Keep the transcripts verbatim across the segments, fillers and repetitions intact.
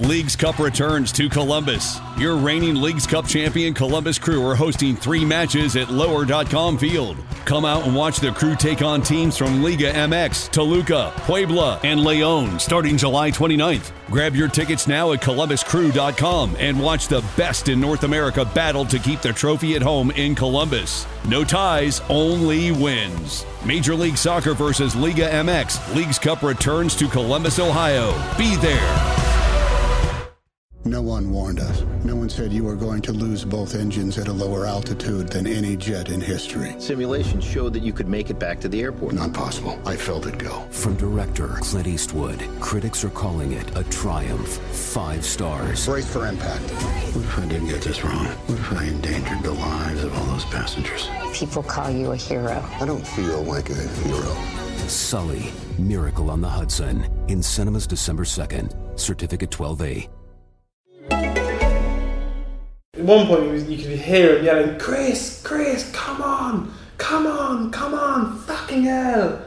Leagues Cup returns to Columbus. Your reigning Leagues Cup champion Columbus Crew are hosting three matches at lower dot com Field. Come out and watch the Crew take on teams from Liga M X, Toluca, Puebla, and León starting July twenty-ninth. Grab your tickets now at columbus crew dot com and watch the best in North America battle to keep the trophy at home in Columbus. No ties, only wins. Major League Soccer versus Liga M X. Leagues Cup returns to Columbus, Ohio. Be there. No one warned us. No one said you were going to lose both engines at a lower altitude than any jet in history. Simulations showed that you could make it back to the airport. Not possible. I felt it go. From director Clint Eastwood, critics are calling it a triumph. Five stars. Brace for impact. What if I did get this wrong? What if I endangered the lives of all those passengers? People call you a hero. I don't feel like a hero. Sully, Miracle on the Hudson. In cinemas December second. Certificate twelve A. At one point, was, you could hear him yelling, "Chris, Chris, come on, come on, come on, fucking hell!"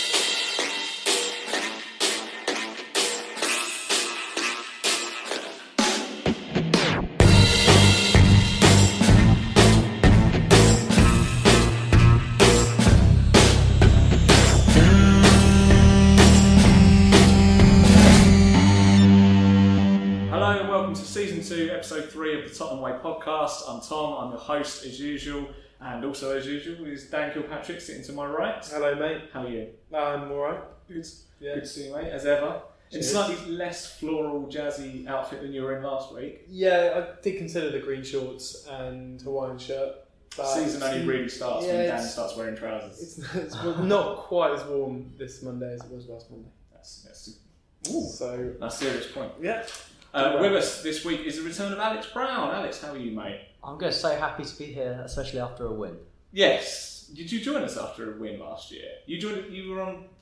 Episode three of the Tottenham Way podcast. I'm Tom, I'm your host as usual, and also as usual is Dan Kilpatrick sitting to my right. Hello, mate. How are you? I'm alright. Good. Yeah. Good to see you, mate, as ever. Cheers. In slightly less floral, jazzy outfit than you were in last week. Yeah, I did consider the green shorts and Hawaiian shirt. But season only really starts yeah, when Dan starts wearing trousers. It's, it's not quite as warm this Monday as it was last Monday. That's, that's, ooh, so, that's a serious point. Yeah. Uh, with us this week is the return of Alex Brown. Alex, how are you, mate? I'm good. So happy to be here, especially after a win. Yes. Did you join us after a win last year? You joined. You were on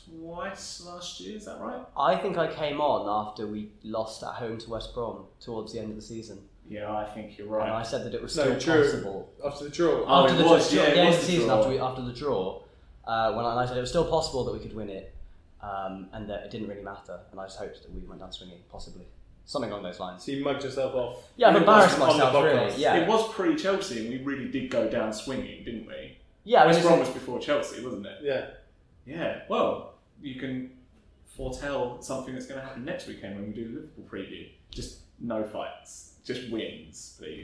twice last year. Is that right? I think I came on after we lost at home to West Brom towards the end of the season. Yeah, I think you're right. And I said that it was no, still true. possible After the draw. Oh, after it the was, draw, yeah, at the it end was of the the season draw. after we, after the draw, uh, when I, I said it was still possible that we could win it, um, and that it didn't really matter, and I just hoped that we went down swinging, possibly. Something along those lines. So you mugged yourself off. Yeah, I've It embarrassed was on the myself, really. podcast. Yeah. It was pre-Chelsea, and we really did go down swinging, didn't we? Yeah, I mean, West Brom it's- was before Chelsea, wasn't it? Yeah. Yeah. Well, you can foretell something that's going to happen next weekend when we do the Liverpool preview. Just no fights, just wins, please.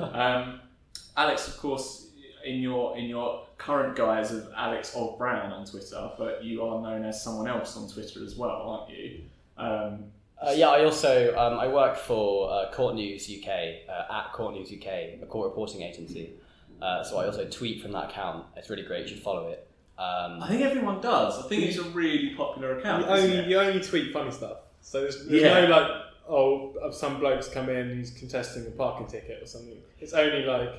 um, Alex, of course, in your in your current guise of Alex of Brown on Twitter, but you are known as someone else on Twitter as well, aren't you? Um, Uh, yeah, I also um, I work for uh, Court News U K uh, at Court News U K, a court reporting agency. Uh, so I also tweet from that account. It's really great. You should follow it. Um, I think everyone does. I think it's a really popular account. You isn't only, it? you only tweet funny stuff. So there's, there's Yeah. no like, oh, some blokes come in who's contesting a parking ticket or something. It's only like,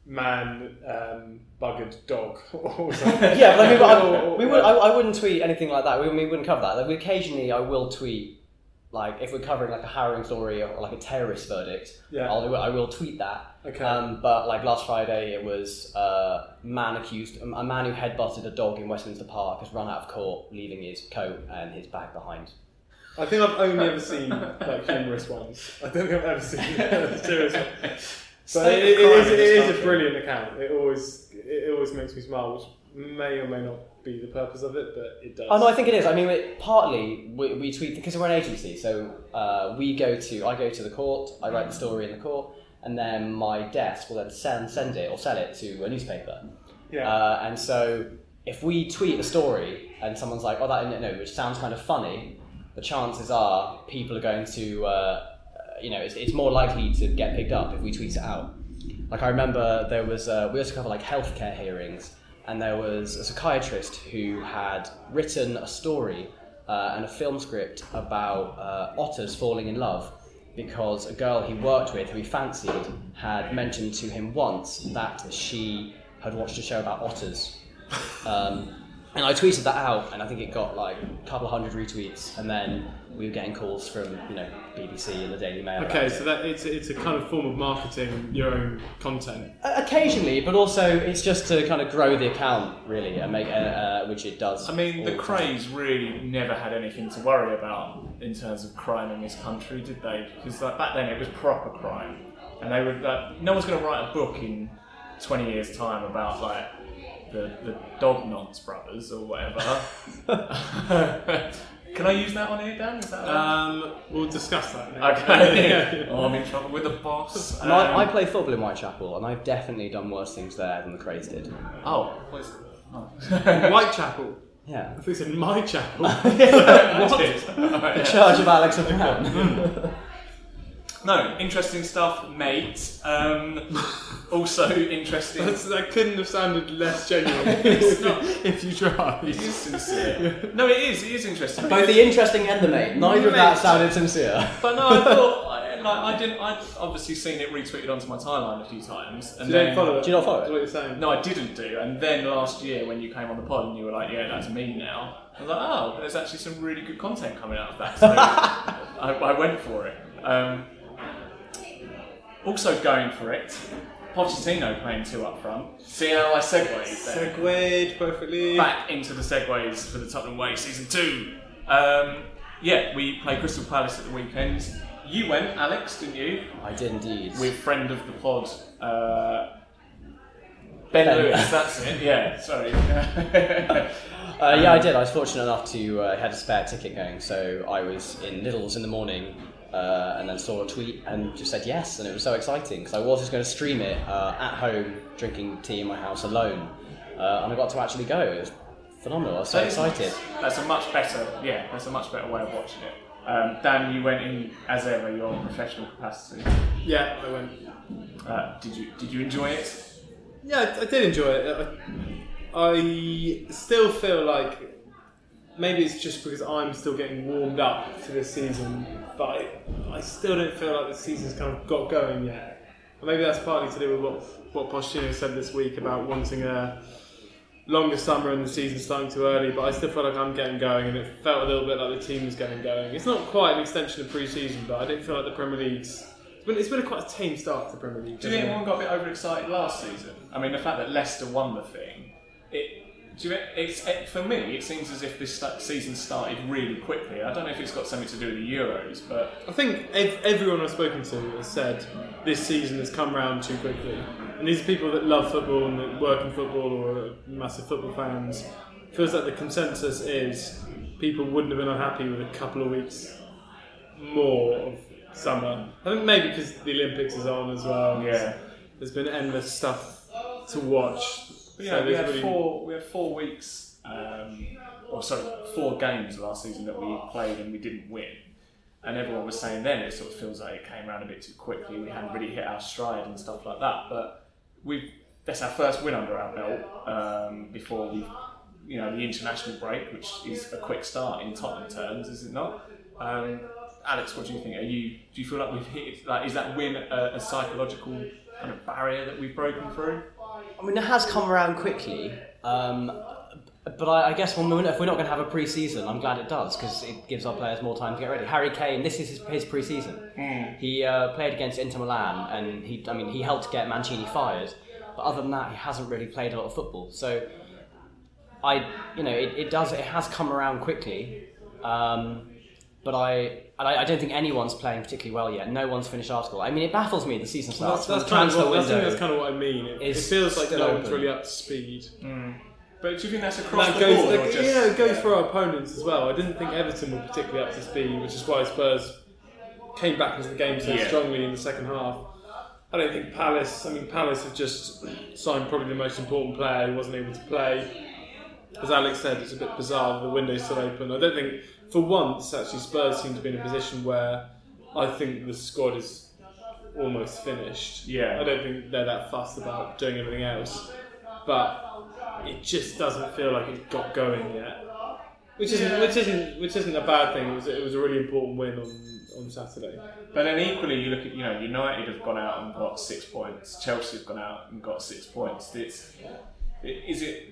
man, um, buggered dog or something. yeah, but I mean, but Or- I, or- we would, I, I wouldn't tweet anything like that. We, we wouldn't cover that. Like, we, occasionally, I will tweet. Like, if we're covering like a harrowing story or like a terrorist verdict, Yeah. I'll do it. I will tweet that. Okay. Um, but like last Friday, it was uh, man accused, a man who headbutted a dog in Westminster Park has run out of court, leaving his coat and his bag behind. I think I've only ever seen like humorous ones. I don't think I've ever seen a serious one. But it, it, is, it is a brilliant account. It always it always makes me smile, which may or may not be the purpose of it, but it does. Oh no, I think it is. I mean, it, partly we, we tweet because we're an agency, so uh, we go to I go to the court, I write the story in the court, and then my desk will then send send it or sell it to a newspaper. Yeah. Uh, and so if we tweet a story and someone's like, "Oh, that no," which sounds kind of funny, the chances are people are going to, uh, you know, it's, it's more likely to get picked up if we tweet it out. Like I remember there was uh, we also cover like healthcare hearings. And there was a psychiatrist who had written a story uh, and a film script about uh, otters falling in love because a girl he worked with, who he fancied, had mentioned to him once that she had watched a show about otters. Um, And I tweeted that out, and I think it got like a couple of hundred retweets, and then we were getting calls from, you know, B B C and the Daily Mail. Okay, so that it's it's a kind of form of marketing your own content. Occasionally, but also it's just to kind of grow the account, really, and make uh, uh, which it does. I mean, the all Crays really never had anything to worry about in terms of crime in this country, did they? Because like, back then it was proper crime, and they were like, no one's going to write a book in twenty years' time about like the the Dognons brothers or whatever. Can I use that on here, Dan? Is that Um, we'll discuss that now. okay? Oh, I'm in trouble with the boss. And Um, I, I play football in Whitechapel, and I've definitely done worse things there than the Crays did. oh, what is it? Oh. Whitechapel. Yeah. I think it's in my chapel. What? The charge of Alex of Brown. No, interesting stuff, mate. Um, also interesting. That's, that couldn't have sounded less genuine if, if you tried. It is sincere. No, it is. It is interesting. Both the interesting and the mate. Neither of that sounded sincere. But no, I thought I, like, I didn't. I'd obviously seen it retweeted onto my timeline a few times, and Do you then don't follow it? Do you not follow That's it? what you're saying. no, I didn't do. And then last year, when you came on the pod and you were like, "Yeah, that's me now," I was like, "Oh, there's actually some really good content coming out of that." So I, I went for it. Um, Also going for it, Pochettino playing two up front. See how I segued there? Segued perfectly. Back into the segues for the Tottenham Way season two. Um, yeah, we play Crystal Palace at the weekend. You went, Alex, didn't you? I did indeed. With friend of the pod, uh, Ben, Ben. Lewis. That's it. Yeah, sorry. Uh, yeah, I did. I was fortunate enough to uh, had a spare ticket going, so I was in Lidl's in the morning, uh, and then saw a tweet and just said yes, and it was so exciting because I was just going to stream it uh, at home, drinking tea in my house alone, uh, and I got to actually go. It was phenomenal. I was so That is- excited. That's a much better, yeah, that's a much better way of watching it. Um, Dan, you went in as ever your professional capacity. Yeah, I went. Uh, did you did you enjoy it? Yeah, I, I did enjoy it. I, I still feel like maybe it's just because I'm still getting warmed up to this season, but I, I still don't feel like the season's kind of got going yet. And maybe that's partly to do with what what Pochettino said this week about wanting a longer summer and the season starting too early, but I still feel like I'm getting going, and it felt a little bit like the team was getting going. It's not quite an extension of pre-season, but I don't feel like the Premier League's... It's been, it's been a quite a tame start to the Premier League. Do you think everyone got a bit overexcited last season? I mean, the fact that Leicester won the thing, it, do you, it's, it, for me, it seems as if this st- season started really quickly. I don't know if it's got something to do with the Euros, but... I think ev- everyone I've spoken to has said this season has come round too quickly. And these are people that love football and that work in football or are massive football fans. It feels like the consensus is people wouldn't have been unhappy with a couple of weeks more of summer. I think maybe because the Olympics is on as well. Yeah. There's been endless stuff to watch. But yeah, So we there's had really- four. We had four weeks, um, or sorry, four games last season that we played and we didn't win. And everyone was saying then it sort of feels like it came around a bit too quickly. We hadn't really hit our stride and stuff like that. But we that's our first win under our belt um, before we, you know, the international break, which is a quick start in Tottenham terms, is it not? Um, Alex, what do you think? Are you do you feel like we've hit? Like, is that win a, a psychological kind of barrier that we've broken through? I mean, it has come around quickly, um, but I, I guess when we're, if we're not going to have a pre-season, I'm glad it does because it gives our players more time to get ready. Harry Kane, this is his, his pre-season. Mm. He uh, played against Inter Milan, and he, I mean, he helped get Mancini fired. But other than that, he hasn't really played a lot of football. So, I, you know, it, it does, it has come around quickly. Um, But I, I, I don't think anyone's playing particularly well yet. No one's finished article. I mean, it baffles me. The season Well, starts. that's, that's, when kind the of what, transfer I think window that's kind of what I mean. It, it is feels like still no one's open. really up to speed. Mm. But do you think that's across That the goes, board? that, or just, yeah, it goes for our opponents as well. I didn't think Everton were particularly up to speed, which is why Spurs came back into the game so Yeah. strongly in the second half. I don't think Palace. I mean, Palace have just signed probably the most important player who wasn't able to play. As Alex said, it's a bit bizarre that the window's still open. I don't think, for once, actually, Spurs seem to be in a position where I think the squad is almost finished. Yeah. I don't think they're that fussed about doing anything else. But it just doesn't feel like it's got going yet. Which isn't, Yeah. which isn't, which isn't a bad thing. It was, it was a really important win on, on Saturday. But then equally, you look at, you know, United have gone out and got six points. Chelsea have gone out and got six points. It's, is it?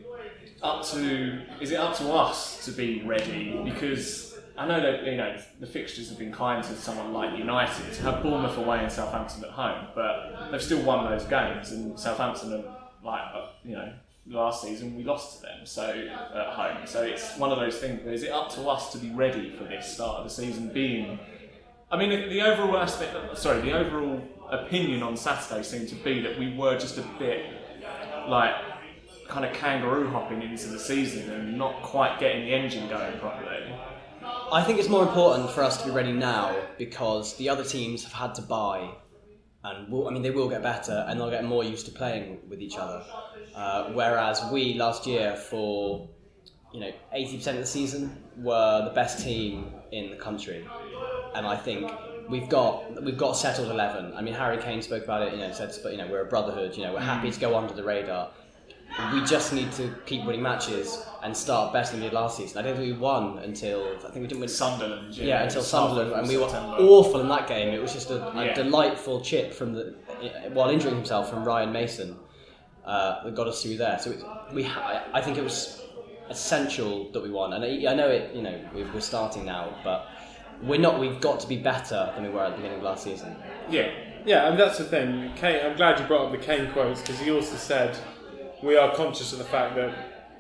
up to is it up to us to be ready? Because I know that you know the fixtures have been kind to someone like United, to have Bournemouth away and Southampton at home, but they've still won those games, and Southampton are like you know last season we lost to them so at home. So it's one of those things. Where is it up to us to be ready for this start of the season? Being, I mean, the, the overall aspect, sorry, the overall opinion on Saturday seemed to be that we were just a bit like kind of kangaroo hopping into the season and not quite getting the engine going properly. I think it's more important for us to be ready now because the other teams have had to buy, and will, I mean they will get better and they'll get more used to playing with each other. Uh, whereas we last year, for you know eighty percent of the season, were the best team in the country, and I think we've got we've got a settled eleven. I mean, Harry Kane spoke about it. You know, said you know we're a brotherhood. You know, we're happy to go under the radar. We just need to keep winning matches and start better than we did last season. I don't think we won until I think we didn't win Sunderland. Yeah, yeah until Sunderland, and we were September. awful in that game. It was just a, a Yeah. delightful chip from the while injuring himself from Ryan Mason uh, that got us through there. So it, we ha- I think it was essential that we won, and I, I know it. You know we're starting now, but we're not. We've got to be better than we were at the beginning of last season. Yeah, Yeah, and that's the thing. Kane, I'm glad you brought up the Kane quotes because he also said we are conscious of the fact that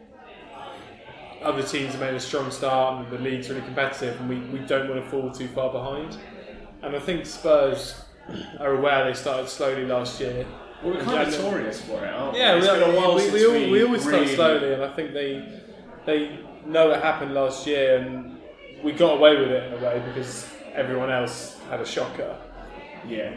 other teams have made a strong start and the league's really competitive and we, we don't want to fall too far behind. And I think Spurs are aware they started slowly last year. well, we're kind of notorious for it, aren't we? Yeah, It's we, been a while we, since we, all, we we always really... start slowly, and I think they they know it happened last year, and we got away with it in a way because everyone else had a shocker. Yeah.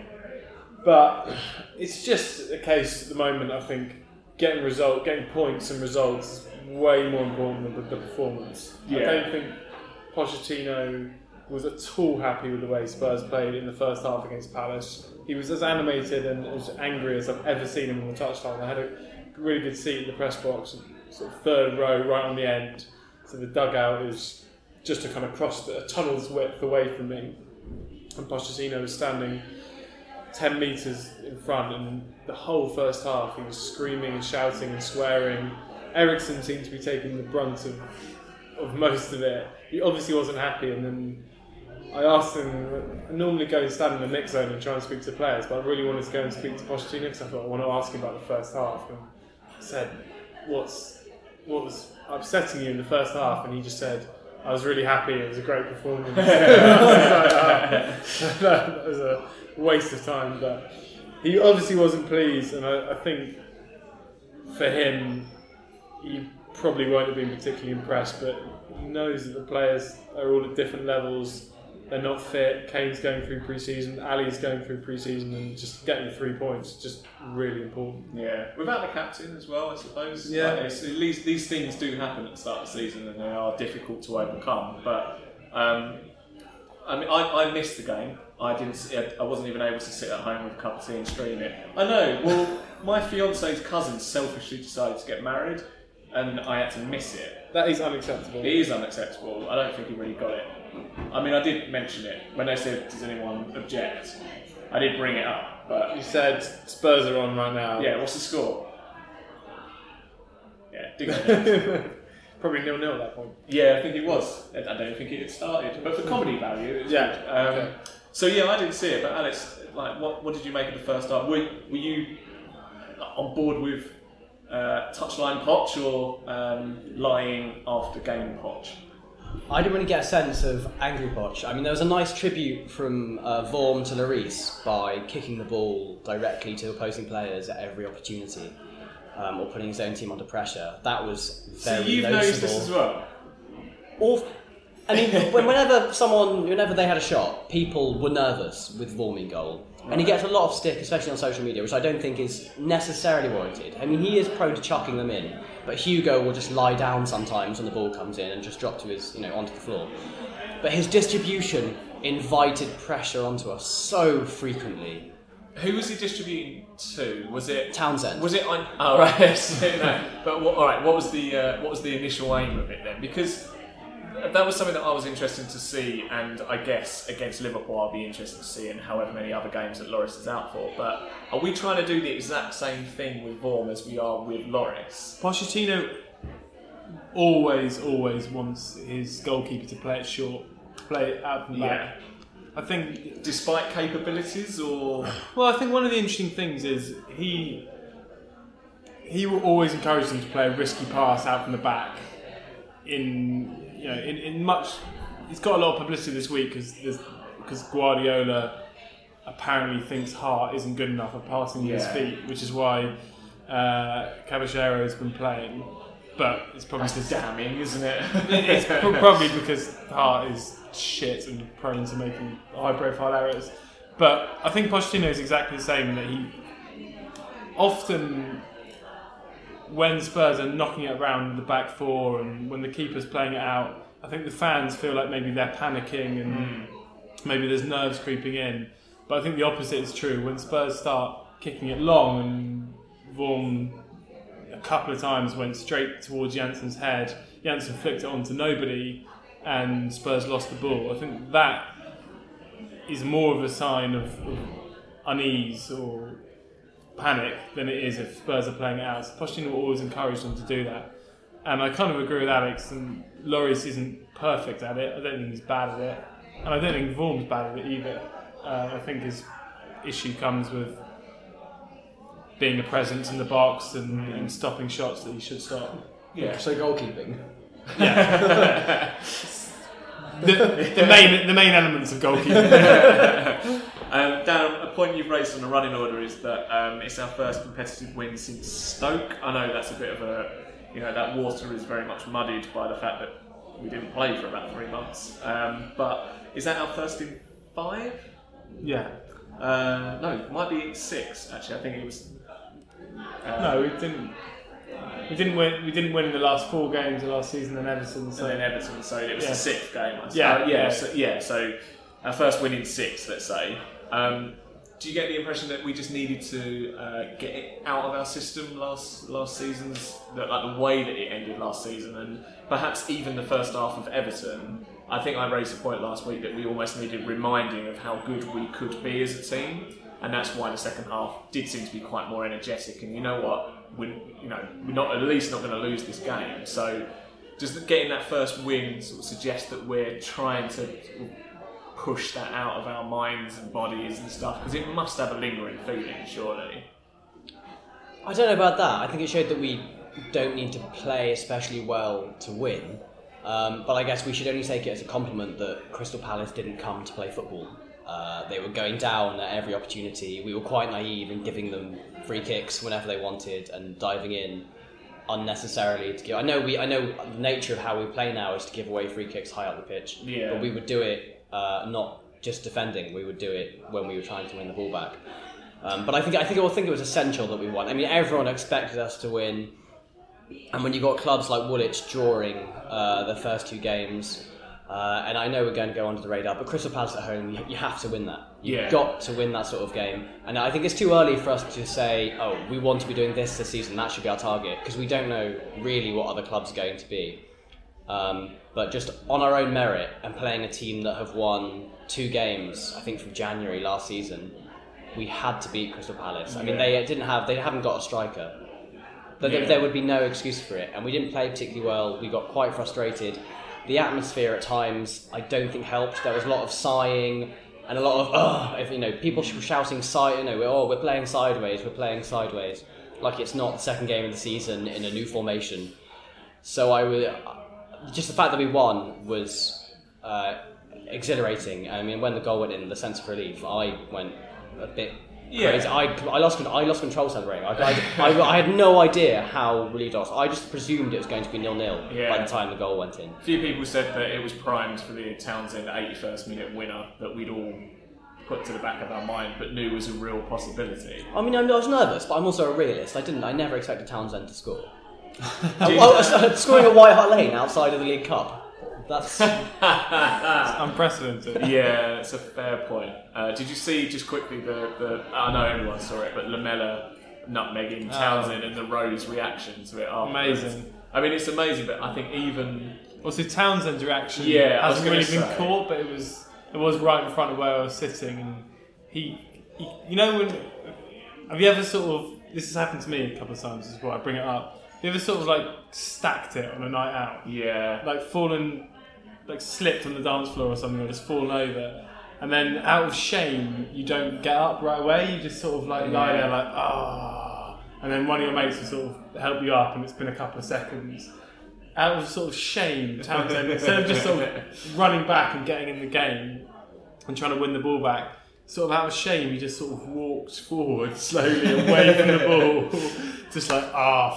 But it's just a case at the moment. I think getting result, getting points and results is way more important than the, the performance. Yeah. I don't think Pochettino was at all happy with the way Spurs played in the first half against Palace. He was as animated and as angry as I've ever seen him on the touchline. I had a really good seat in the press box, sort of third row, right on the end. So the dugout is just a kind of cross a tunnel's width away from me, and Pochettino was standing ten metres in front, and the whole first half he was screaming and shouting and swearing. Eriksen seemed to be taking the brunt of, of most of it. He obviously wasn't happy, and then I asked him, I normally go and stand in the mix zone and try and speak to players, but I really wanted to go and speak to Pochettino because I thought I want to ask him about the first half. And I said, What's, what was upsetting you in the first half? And he just said, I was really happy, it was a great performance. I was like, oh, that was a waste of time, but he obviously wasn't pleased, and I, I think for him, he probably won't have been particularly impressed, but he knows that the players are all at different levels. They're not fit. Kane's going through pre-season, Ali's going through pre-season, and just getting three points is just really important. Yeah, without the captain as well, I suppose. Yeah. Like, it's, at least these things do happen at the start of the season, and they are difficult to overcome. But um, I mean, I, I missed the game. I didn't. See, I wasn't even able to sit at home with a cup of tea and stream it. I know. Well, my fiance's cousin selfishly decided to get married, and I had to miss it. That is unacceptable. It is unacceptable. I don't think he really got it. I mean, I did mention it when they said, "Does anyone object?" I did bring it up, but You said Spurs are on right now. yeah. What's the score? Yeah, didn't get it. Probably nil-nil at that point. Yeah, I think it was. I I don't think it had started, but for comedy value, it was Yeah, good. Um, okay. So yeah, I didn't see it, but Alex, like, what what did you make of the first half? Were were you on board with uh, touchline Poch or um, lying after game Poch? I didn't really get a sense of angry Poch. I mean, there was a nice tribute from uh, Vorm to Lloris by kicking the ball directly to opposing players at every opportunity, um, or putting his own team under pressure. That was very So you've noticeable. noticed this as well? Or, I mean, when- whenever someone, whenever they had a shot, people were nervous with Vorm in goal. And he gets a lot of stick, especially on social media, which I don't think is necessarily warranted. I mean, he is prone to chucking them in, but Hugo will just lie down sometimes when the ball comes in and just drop to his, you know, onto the floor. But his distribution invited pressure onto us so frequently. Who was he distributing to? Was it Townsend. Was it on? Oh right, no. But what, all right, what was the uh, what was the initial aim of it then? Because that was something that I was interested to see, and I guess against Liverpool I'll be interested to see in however many other games that Lloris is out for. But are we trying to do the exact same thing with Vorm as we are with Lloris? Pochettino always, always wants his goalkeeper to play it short, play it out from the back. I think, despite capabilities, or well, I think one of the interesting things is he he will always encourage them to play a risky pass out from the back. In you know, in, in much, he's got a lot of publicity this week because because Guardiola apparently thinks Hart isn't good enough at passing with Yeah. his feet, which is why uh, Caballero has been playing. But it's probably that's just damning, isn't it? it's pro- probably because Hart is shit and prone to making high-profile errors. But I think Pochettino is exactly the same in that he often, when Spurs are knocking it around the back four and when the keeper's playing it out, I think the fans feel like maybe they're panicking and mm. maybe there's nerves creeping in. But I think the opposite is true. When Spurs start kicking it long and Vorm a couple of times went straight towards Jansen's head, Jansen flicked it onto nobody and Spurs lost the ball. I think that is more of a sign of, of unease or panic than it is if Spurs are playing it out. So Pochettino will always encourage them to do that. And I kind of agree with Alex, and Lloris isn't perfect at it. I don't think he's bad at it. And I don't think Vorm's bad at it either. Uh, I think his issue comes with being a presence in the box and, mm. and stopping shots that he should stop. Yeah. So goalkeeping. Yeah. the, the main the main elements of goalkeeping. um, Dan, a point you've raised on the running order is that um, it's our first competitive win since Stoke. I know that's a bit of a, you know, that water is very much muddied by the fact that we didn't play for about three months. Um, but is that our first in five? Yeah. Uh, no, it might be six. Actually, I think it was. Uh, no, we didn't. We didn't win. We didn't win in the last four games of last season, and Everton. So. And then Everton, so it was yeah. the sixth game. I yeah, uh, yeah, yeah. So, yeah. So our first win in six, let's say. Um, do you get the impression that we just needed to uh, get it out of our system last last season's, that, like the way that it ended last season, and perhaps even the first half of Everton? I think I raised the point last week that we almost needed reminding of how good we could be as a team, and that's why the second half did seem to be quite more energetic. And you know what, we, you know, we're not at least not going to lose this game. So, does getting that first win sort of suggest that we're trying to push that out of our minds and bodies and stuff? Because it must have a lingering feeling, surely. I don't know about that. I think it showed that we don't need to play especially well to win. Um, but I guess we should only take it as a compliment that Crystal Palace didn't come to play football. Uh, they were going down at every opportunity. We were quite naive in giving them free kicks whenever they wanted and diving in unnecessarily to give. I know we. I know the nature of how we play now is to give away free kicks high up the pitch. Yeah. But we would do it uh, not just defending. We would do it when we were trying to win the ball back. Um, but I think I think I think it was essential that we won. I mean, everyone expected us to win. And when you got clubs like Woolwich drawing uh, the first two games, uh, and I know we're going to go under the radar, but Crystal Palace at home, you, you have to win that. You've yeah. got to win that sort of game. And I think it's too early for us to say, oh, we want to be doing this this season, that should be our target, because we don't know really what other clubs are going to be. Um, but just on our own merit and playing a team that have won two games, I think from January last season, we had to beat Crystal Palace. I mean, yeah. they didn't have, they haven't got a striker. But yeah. there would be no excuse for it, and we didn't play particularly well. We got quite frustrated. The atmosphere at times, I don't think helped. There was a lot of sighing and a lot of oh, if you know, people shouting side, you know, oh, we're playing sideways, we're playing sideways, like it's not the second game of the season in a new formation. So I would just the fact that we won was uh, exhilarating. I mean, when the goal went in, the sense of relief, I went a bit. Yeah. Crazy. I, I lost I lost control celebrating. I, I, I, I had no idea how relieved I was. I just presumed it was going to be nil-nil yeah. by the time the goal went in. A few people said that it was primed for the Townsend eighty-first minute winner that we'd all put to the back of our mind, but knew was a real possibility. I mean, I was nervous, but I'm also a realist. I didn't. I never expected Townsend to score. uh, scoring at White Hart Lane outside of the League Cup. That's unprecedented. Yeah, it's a fair point. Uh, did you see, just quickly, the, the I know everyone saw it, but Lamella nutmegging Townsend oh. and the Rose reaction to it afterwards. Amazing. I mean, it's amazing, but I think even... Well, so Townsend's reaction yeah, hasn't really say. been caught, but it was it was right in front of where I was sitting, and he, he you know, when have you ever sort of, this has happened to me a couple of times, this is why I bring it up, you ever sort of like stacked it on a night out? Yeah. Like fallen, like slipped on the dance floor or something, or just fallen over. And then out of shame, you don't get up right away. You just sort of like lie there like, ah. Oh. And then one of your mates will sort of help you up and it's been a couple of seconds. Out of sort of shame, Townsend, instead of just sort of running back and getting in the game and trying to win the ball back, sort of out of shame, he just sort of walked forward slowly away from the ball, just like, ah,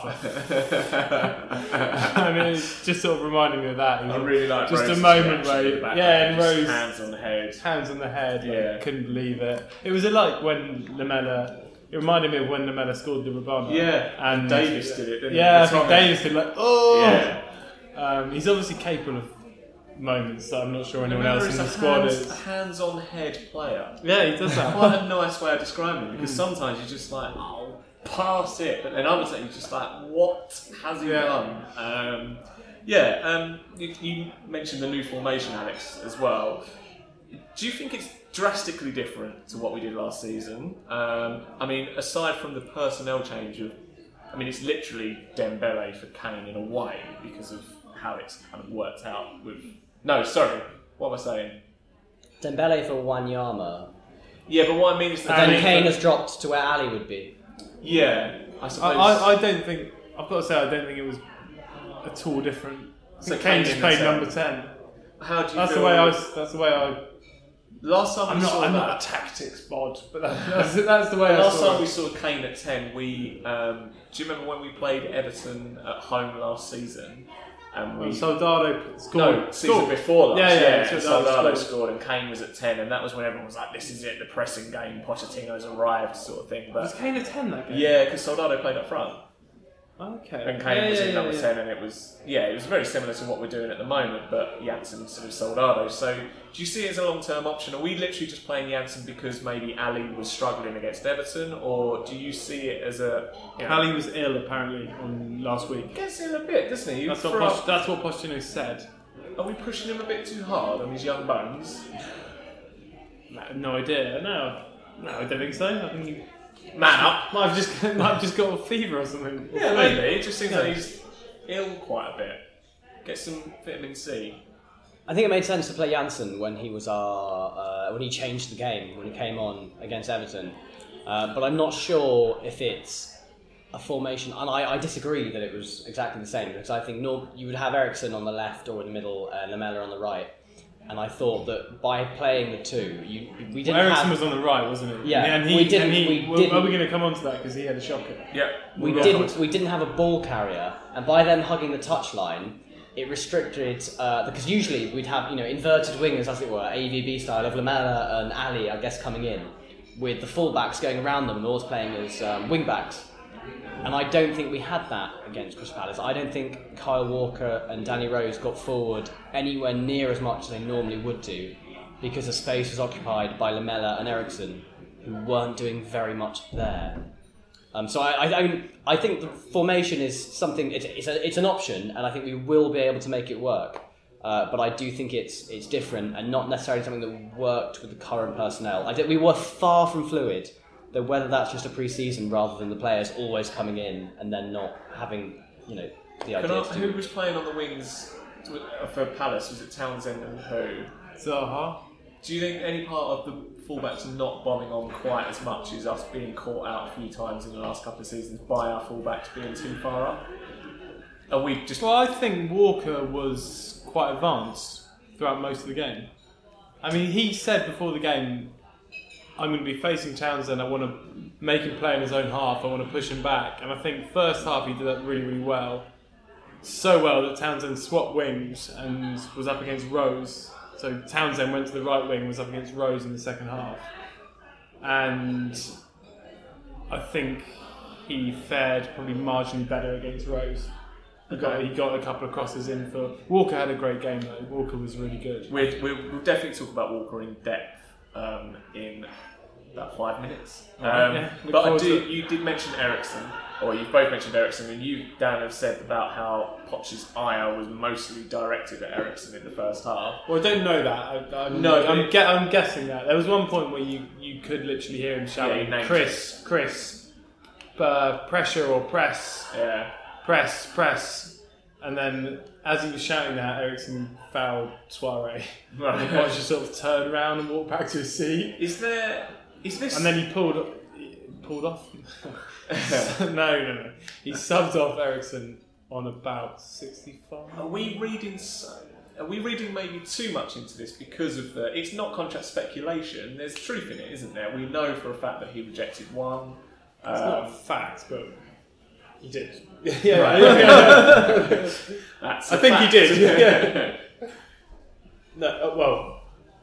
oh, and it just sort of reminded me of that. I really like just Rose's a moment where, reaction back yeah, there, and just Rose hands on the head, hands on the head, like, Yeah. couldn't believe it. It was like when Lamella. It reminded me of when Lamella scored the Rabona. Yeah, and Davis did it, didn't yeah, he? I think Davis did like, oh. Yeah. Um, he's obviously capable of moments that I'm not sure anyone Remember, else in the he's a squad hands, is. a hands-on head player. Yeah, he does that. Quite a nice way of describing it, because sometimes you're just like, oh, pass it, but then other times you're just like, what has he Yeah. done? Um, yeah, um, you, you mentioned the new formation, Alex, as well. Do you think it's drastically different to what we did last season? Um, I mean, aside from the personnel change of, I mean, it's literally Dembele for Kane in a way because of how it's kind of worked out with. No, sorry, what am I saying? Dembele for Wanyama. Yeah, but what I mean is that Then Kane Kane for- has dropped to where Ali would be. Yeah, I I, suppose. I, I don't think. I've got to say, I don't think it was at all different. So Kane Kane just in played the number ten. ten. How do you That's feel? the way I. was- That's the way I. Last time I'm we not. saw I'm that. not a tactics bod, but that, that's, that's the way I Last saw time we it. saw Kane at ten, we um, do you remember when we played Everton at home last season? And we Well, Soldado scored. no season scored. before last. Yeah, yeah, yeah. Soldado Soldado scored. scored and Kane was at ten, and that was when everyone was like, "This is it, the pressing game. Pochettino's arrived," sort of thing. Was But Kane a ten that game? yeah, because Soldado played up front. Okay. And Kane yeah, was yeah, in yeah, number yeah. ten, and it was yeah, it was very similar to what we're doing at the moment, but Janssen sort of Soldado. So, do you see it as a long-term option? Are we literally just playing Janssen because maybe Ali was struggling against Everton, or do you see it as a? You know, Ali was ill apparently on last week. gets in a bit, doesn't he? That's what, For Poch- our- that's what Pochettino said. Are we pushing him a bit too hard on his young bones? I have no idea. No, no, I don't think so. I think he Man up. might have just might have just got a fever or something. Or Yeah, flu. maybe. It just seems Yeah. like he's ill quite a bit. Get some vitamin C. I think it made sense to play Janssen when he was our uh, when he changed the game when he came on against Everton, uh, but I'm not sure if it's a formation, and I, I disagree that it was exactly the same because I think Nor- you would have Eriksen on the left or in the middle, and Lamella on the right, and I thought that by playing the two, you we didn't Well, Eriksen have was on the right, wasn't it? Yeah, and he, we didn't- And he, we well, didn't- Are we going to come on to that because he had a shocker? Yeah. we will didn't come we didn't have a ball carrier, and by them hugging the touchline, it restricted uh, because usually we'd have you know inverted wingers as it were, A V B style of Lamella and Ali, I guess, coming in with the fullbacks going around them and always playing as um, wing backs. And I don't think we had that against Crystal Palace. I don't think Kyle Walker and Danny Rose got forward anywhere near as much as they normally would do because the space was occupied by Lamella and Eriksen, who weren't doing very much there. Um, so I, I, I, mean, I think the formation is something. It's, it's, a, it's an option, and I think we will be able to make it work. Uh, but I do think it's it's different and not necessarily something that worked with the current personnel. I did, we were far from fluid. Though whether that's just a pre-season rather than the players always coming in and then not having, you know, the Can idea. I, who was playing on the wings for Palace? Was it Townsend and who? Zaha. Do you think any part of the fullbacks not bombing on quite as much is us being caught out a few times in the last couple of seasons by our fullbacks being too far up? Are we just? Well, I think Walker was quite advanced throughout most of the game. I mean, he said before the game, I'm going to be facing Townsend, I want to make him play in his own half, I want to push him back. And I think first half he did that really, really well. So well that Townsend swapped wings and was up against Rose. So Townsend went to the right wing, was up against Rose in the second half. And I think he fared probably marginally better against Rose. He got, he got a couple of crosses in for... Walker had a great game though. Walker was really good. We'll, we'll, we'll definitely talk about Walker in depth um, in about five minutes. Um, Right, yeah. Look but I forward do, to it. you did mention Eriksen, or you've both mentioned Eriksen, and you, Dan, have said about how Poch's ire was mostly directed at Eriksen in the first half. Well, I don't know that. I, I'm, No, I'm, but- ge- I'm guessing that. There was one point where you, you could literally hear him shouting, he named Chris, Chris, uh, pressure or press. Yeah. press, press, and then as he was shouting that, Eriksen fouled Suarez. Right. And Poch just sort of turned around and walked back to his seat. Is there? Is this? And then he pulled he pulled off. no, no, no. He subbed off Eriksen on about sixty-five. Are we reading? So, are we reading maybe too much into this because of the? It's not contract speculation. There's truth in it, isn't there? We know for a fact that he rejected one. It's um, not a fact, but he did. yeah, Right. yeah. That's I a think fact. he did. Yeah. No, uh, well,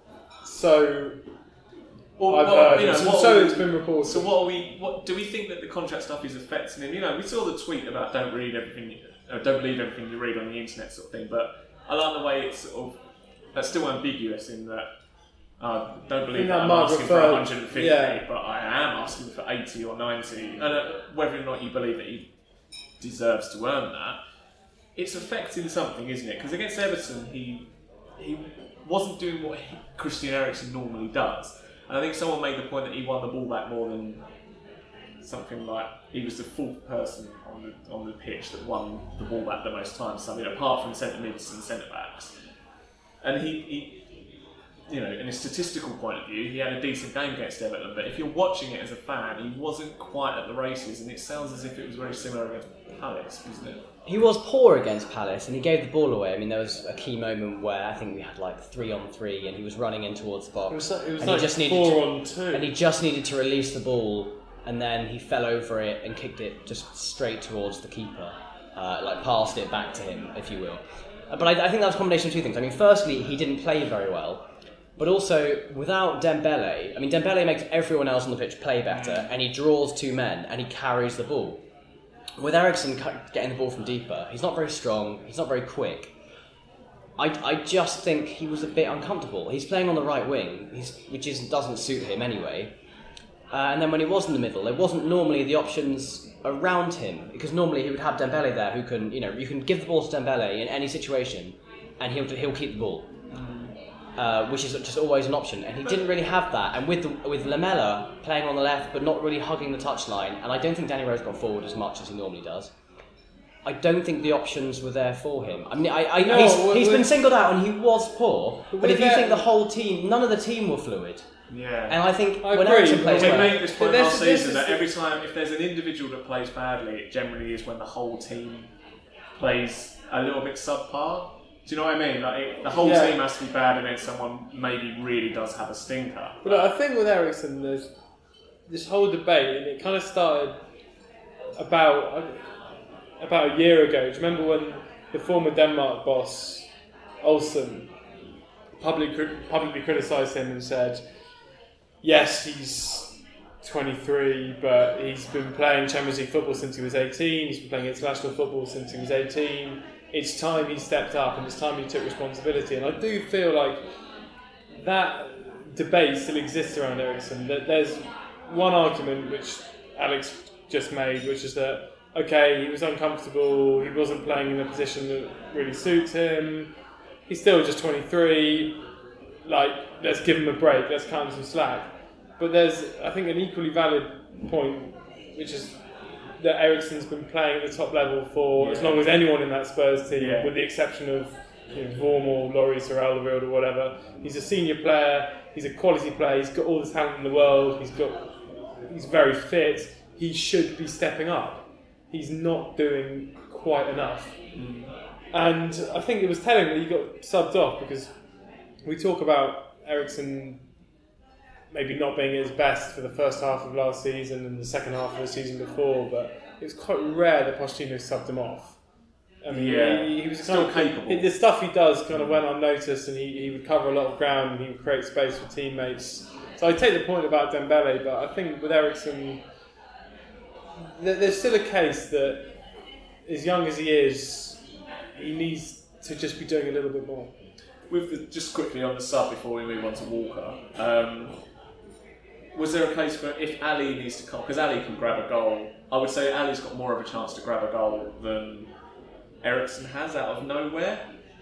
so Well, I've well, heard. you know, so what so are we- it's been reported. So what are we? What do we think that the contract stuff is affecting him? You know, we saw the tweet about don't read everything, you, uh, don't believe everything you read on the internet, sort of thing. But I like the way it's sort of that's still ambiguous in that. Uh, don't believe think that that I'm might asking refer- for one hundred fifty, yeah. but I am asking for eighty or ninety. And uh, whether or not you believe that he deserves to earn that, it's affecting something, isn't it? Because against Everton, he he wasn't doing what he, Christian Eriksen normally does. And I think someone made the point that he won the ball back more than something like he was the fourth person on the on the pitch that won the ball back the most times. So, I mean, apart from centre mids and centre backs, and he. he You know, in a statistical point of view, he had a decent game against Everton, but if you're watching it as a fan, he wasn't quite at the races, and it sounds as if it was very similar against Palace, isn't it? He was poor against Palace, and he gave the ball away. I mean, there was a key moment where I think we had like three on three, and he was running in towards the box. It was, it was and like he just needed four to, on two. and he just needed to release the ball, and then he fell over it and kicked it just straight towards the keeper, uh, like passed it back to him, if you will. Uh, but I, I think that was a combination of two things. I mean, firstly, he didn't play very well. But also, without Dembele, I mean, Dembele makes everyone else on the pitch play better, and he draws two men, and he carries the ball. With Eriksen getting the ball from deeper, he's not very strong, he's not very quick. I, I just think he was a bit uncomfortable. He's playing on the right wing, he's, which is, doesn't suit him anyway. Uh, and then when he was in the middle, there wasn't normally the options around him, because normally he would have Dembele there, who can, you know, you can give the ball to Dembele in any situation, and he'll he'll keep the ball. Uh, which is just always an option, and he didn't really have that. And with the, with Lamela playing on the left but not really hugging the touchline, and I don't think Danny Rose got forward as much as he normally does. I don't think the options were there for him. I mean, I, I No, he's, with- he's been with- singled out and he was poor. But with if you that- think the whole team, none of the team were fluid. Yeah. And I think I when agree, Eriksen but plays We when well, made this point But this- last this season is that the- every time, if there's an individual that plays badly, it generally is when the whole team plays a little bit subpar. Do you know what I mean? Like it, the whole Yeah. team has to be bad, and then someone maybe really does have a stinker. But I think with Eriksen, there's this whole debate, and it kind of started about about a year ago. Do you remember when the former Denmark boss Olsen publicly publicly criticised him and said, "Yes, he's twenty-three, but he's been playing Champions League football since he was eighteen. He's been playing international football since he was eighteen. It's time he stepped up, and it's time he took responsibility." And I do feel like that debate still exists around Eriksen. That there's one argument which Alex just made, which is that okay, he was uncomfortable, he wasn't playing in a position that really suits him. He's still just twenty-three. Like, let's give him a break. Let's cut him some slack. But there's, I think, an equally valid point, which is that Eriksen's been playing at the top level for Yeah. as long as anyone in that Spurs team, Yeah. with the exception of you know, Vorm or Lloris or Alderweireld or whatever. He's a senior player. He's a quality player. He's got all the talent in the world. He's got. He's very fit. He should be stepping up. He's not doing quite enough. Mm. And I think it was telling that he got subbed off because we talk about Eriksen maybe not being at his best for the first half of last season and the second half of the season before, but it was quite rare that Pochettino subbed him off. I mean, Yeah. he, he was Still kind of, capable. The stuff he does kind of went unnoticed, and he, he would cover a lot of ground and he would create space for teammates. So I take the point about Dembele, but I think with Eriksen, th- there's still a case that, as young as he is, he needs to just be doing a little bit more. With the, just quickly on the sub before we move on to Walker, um, was there a case for if Ali needs to come, because Ali can grab a goal, I would say Ali's got more of a chance to grab a goal than Eriksen has out of nowhere.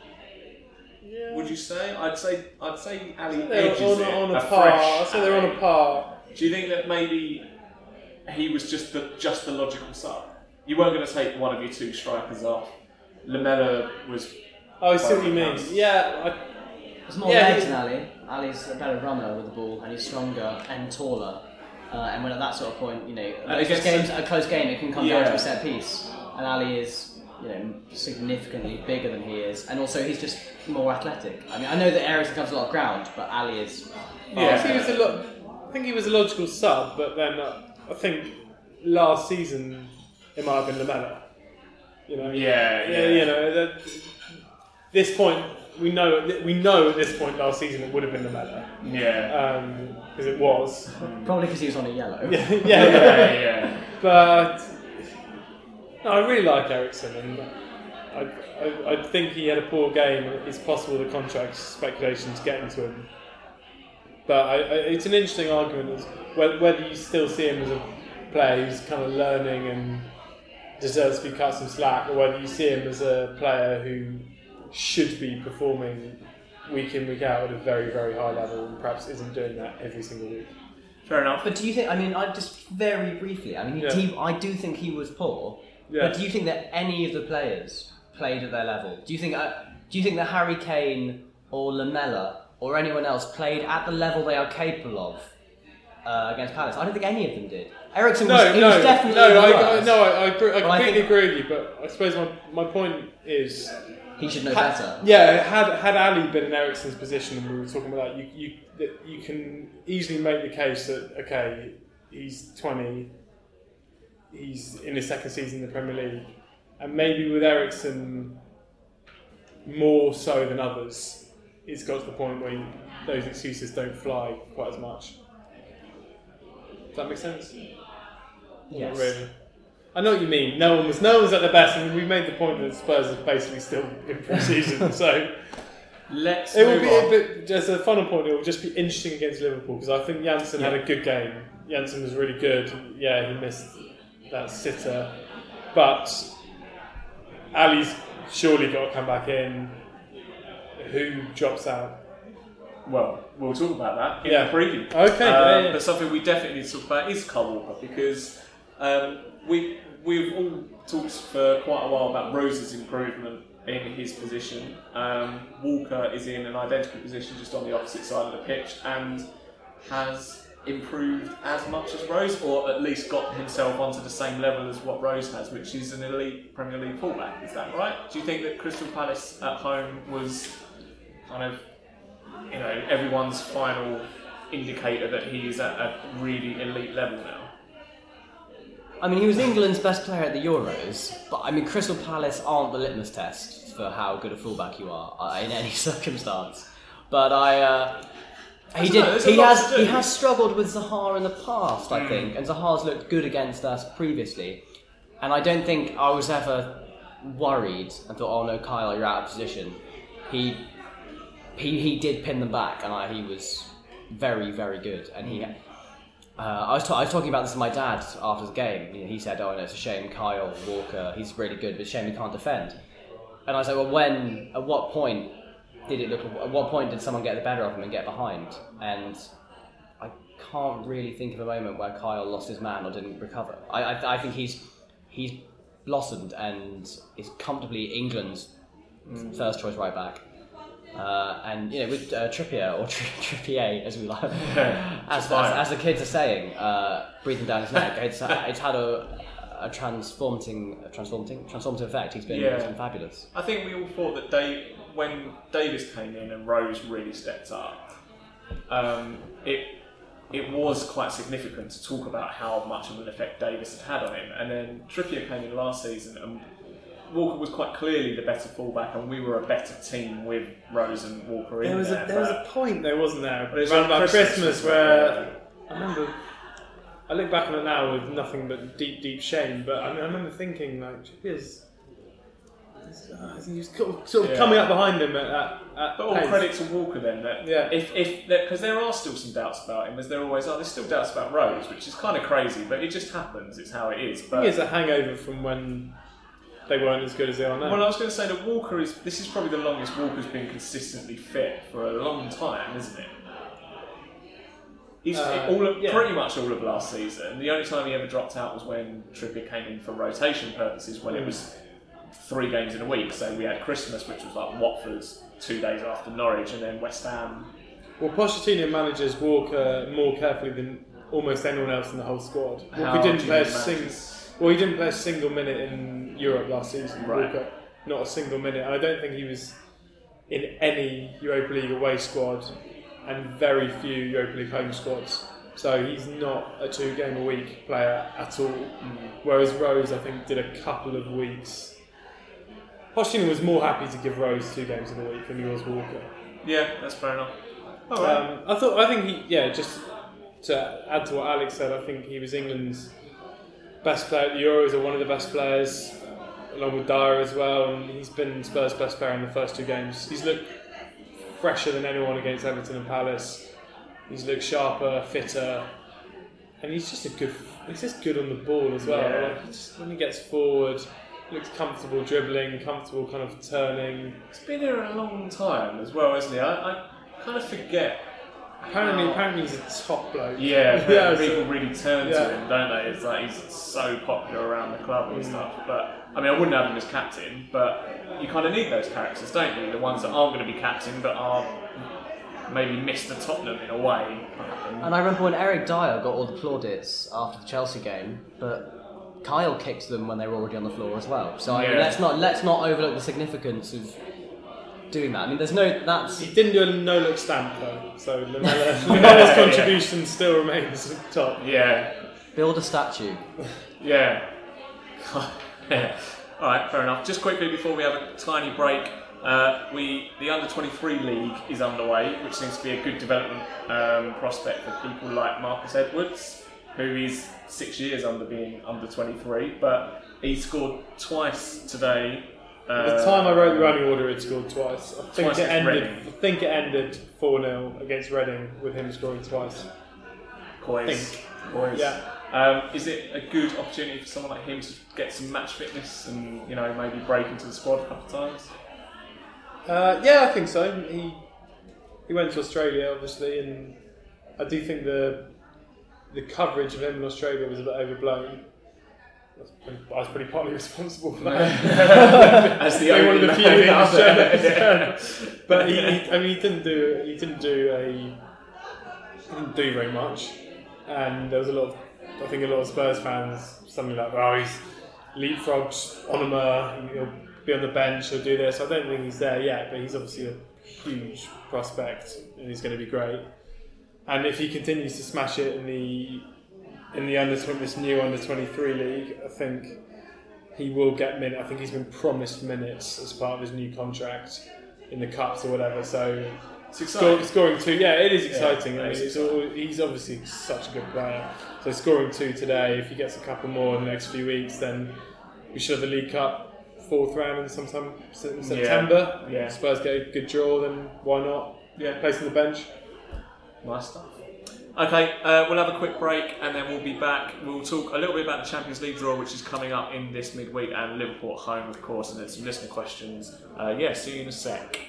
Yeah. Would you say? I'd say I'd say Ali They're edges on, it on a a par. fresh I'd say they're on Ali. a par. Do you think that maybe he was just the just the logical sub? you weren't going to take one of your two strikers off. Lamela was. Oh, I see what you mean. Yeah, I, There's more Yeah, legs he- than Ali. Ali's a better runner with the ball, and he's stronger and taller. Uh, and when at that sort of point, you know, And those against games, the- a close game, it can come down Yeah. to a set piece. And Ali is, you know, significantly bigger than he is, and also he's just more athletic. I mean, I know that Ericsson covers a lot of ground, but Ali is. yeah. I think he was a lo- I think he was a logical sub, but then uh, I think last season it might have been Lamela. You know. Yeah, yeah. Yeah. You know, that, this point we know we know at this point last season it would have been Lamela. Yeah. Because it was. Probably because he was on a yellow. yeah, yeah, Yeah, yeah. yeah. But no, I really like Ericsson, and I, I, I think he had a poor game. It's possible the contract speculations getting to him. But I, I, it's an interesting argument as whether, whether you still see him as a player who's kind of learning and deserves to be cut some slack, or whether you see him as a player who should be performing week in, week out at a very, very high level, and perhaps isn't doing that every single week. Fair enough. But do you think? I mean, I just very briefly. I mean, he, Yeah. he, I do think he was poor. Yeah. But do you think that any of the players played at their level? Do you think? Uh, do you think that Harry Kane or Lamela or anyone else played at the level they are capable of uh, against Palace? I don't think any of them did. Ericsson was, No, he no, was definitely no. the I, I, worst. no, I, I, agree, I But I completely think- agree with you. But I suppose my, my point is. He should know Had- better. Yeah, had had Ali been in Ericsson's position, and we were talking about that, you you that you can easily make the case that okay, he's twenty, he's in his second season in the Premier League, and maybe with Ericsson more so than others, it's got to the point where you, those excuses don't fly quite as much. Does that make sense? Yes. Not really. I know what you mean. No one was, no one was at their best, and we made the point that Spurs are basically still in pre-season. So Let's it will move be, on. but just a final point. It will just be interesting against Liverpool because I think Janssen had a good game. Janssen was really good. Yeah, he missed that sitter, but Ali's surely got to come back in. Who drops out? Well, we'll talk about that in Yeah. the preview. Okay, Um, yeah, yeah. But something we definitely need to talk about is Kyle Walker because um, we we've all talked for quite a while about Rose's improvement in his position. Um, Walker is in an identical position, just on the opposite side of the pitch, and has improved as much as Rose, or at least got himself onto the same level as what Rose has, which is an elite Premier League fullback. Is that right? Do you think that Crystal Palace at home was kind of, you know, everyone's final indicator that he is at a really elite level now? I mean, he was England's best player at the Euros, but I mean, Crystal Palace aren't the litmus test for how good a fullback you are uh, in any circumstance. But I, uh, he don't did. know, there's a He lot has. to do. He has struggled with Zaha in the past, I Mm. think, and Zaha's looked good against us previously. And I don't think I was ever worried and thought, "Oh no, Kyle, you're out of position." He, he, he did pin them back, and I, he was very, very good, and he. Uh, I was ta- I was talking about this with my dad after the game. You know, he said, "Oh, no, it's a shame Kyle Walker. He's really good, but it's a shame he can't defend." And I was like, "Well, when? At what point did it look? At what point did someone get the better of him and get behind?" And I can't really think of a moment where Kyle lost his man or didn't recover. I I, I think he's he's blossomed and is comfortably England's mm. first choice right back. Uh, and you know, with uh, Trippier or Tri- Trippier, as we like, as, as, as the kids are saying, uh, breathing down his neck, it's uh, it's had a a transforming, a transforming, transformative effect. He's been, Yeah. he's been fabulous. I think we all thought that Dave, when Davis came in and Rose really stepped up, um, it it was quite significant to talk about how much of an effect Davis had had on him. And then Trippier came in last season, and Walker was quite clearly the better fullback, and we were a better team with Rose and Walker in There was there. a there was but- a point there, wasn't there? But it was Around around about Christmas, Christmas, wasn't it? where I remember. I look back on it now with nothing but deep, deep shame. But I, mean, I remember thinking, like, Trippier's, uh, he was sort of, sort of Yeah. coming up behind him at, at, at But all pace. credit to Walker then. That Yeah. If if because there are still some doubts about him, as there always are. There's still doubts about Rose, which is kind of crazy, but it just happens. It's how it is. I But think it's a hangover from when they weren't as good as they are now. well, I was going to say that Walker is. This is probably the longest Walker's been consistently fit for a long time, isn't it? He's Uh, all of, yeah. pretty much all of last season. The only time he ever dropped out was when Trippier came in for rotation purposes, when it was three games in a week. So we had Christmas, which was like Watford's two days after Norwich, and then West Ham. Well, Pochettino manages Walker more carefully than almost anyone else in the whole squad. How Walker didn't do play you a sing- manage- Well, he didn't play a single minute in Europe last season. Right. Walker, not a single minute. And I don't think he was in any Europa League away squad, and very few Europa League home squads. So he's not a two-game-a-week player at all. Mm. Whereas Rose, I think, did a couple of weeks. Pochettino was more happy to give Rose two games in the week than he was Walker. Yeah, that's fair enough. All right. Um, I thought, I think he, yeah, just to add to what Alex said, I think he was England's best player at the Euros, or one of the best players, along with Dyer as well. And he's been Spurs' best player in the first two games. He's looked fresher than anyone against Everton and Palace. He's looked sharper, fitter, and he's just a good. He's just good on the ball as well. Yeah. Like he just, when he gets forward, looks comfortable dribbling, comfortable kind of turning. He's been here a long time as well, isn't he? I, I kind of forget. Apparently, how- apparently he's a top bloke. Yeah, Yeah, people so- really turn yeah. to him, don't they? It's like he's so popular around the club and Mm. stuff. But I mean, I wouldn't have him as captain, but you kind of need those characters, don't you? The ones that aren't going to be captain, but are maybe Mister Tottenham in a way. And I remember when Eric Dyer got all the plaudits after the Chelsea game, but Kyle kicked them when they were already on the floor as well. So I mean, Yeah. let's not let's not overlook the significance of doing that. I mean, there's no that's He didn't do a no-look stamp though, so Lamella, Lamella's contribution still remains top. Yeah, build a statue. yeah. Yeah. All right, fair enough. Just quickly before we have a tiny break, uh, we the under twenty-three league is underway, which seems to be a good development um, prospect for people like Marcus Edwards, who is six years under being under twenty-three, but he scored twice today. At the time I wrote the running order, it scored twice. I think Twice it against ended. Reading. I think it ended four nil against Reading with him scoring twice. Coys. think. Coys. Yeah. Um, is it a good opportunity for someone like him to get some match fitness and, you know, maybe break into the squad a couple of times? Uh, yeah, I think so. He he went to Australia, obviously, and I do think the the coverage of him in Australia was a bit overblown. I was pretty, I was pretty partly responsible for that. As the Being one of only the few man English out there. journalists. But he, he, I mean, he didn't do he didn't do a he didn't do very much, and there was a lot of I think a lot of Spurs fans something like, oh, he's leapfrogged Onuma, he'll be on the bench, he'll do this. I don't think he's there yet, but he's obviously a huge prospect, and he's going to be great. And if he continues to smash it in the in the under this new under twenty-three league, I think he will get minutes. I think he's been promised minutes as part of his new contract in the cups or whatever. So It's exciting. score, scoring two, yeah, it is exciting. Yeah, I mean, it is it's all, he's obviously such a good player. So scoring two today, if he gets a couple more in the next few weeks, then we should have the League Cup fourth round in sometime in September. Yeah. Spurs get a good draw, then why not? Yeah. Place on the bench. Nice stuff. Okay, uh, we'll have a quick break and then we'll be back. We'll talk a little bit about the Champions League draw, which is coming up in this midweek, and Liverpool at home, of course, and then some listener questions. Uh, yeah, see you in a sec.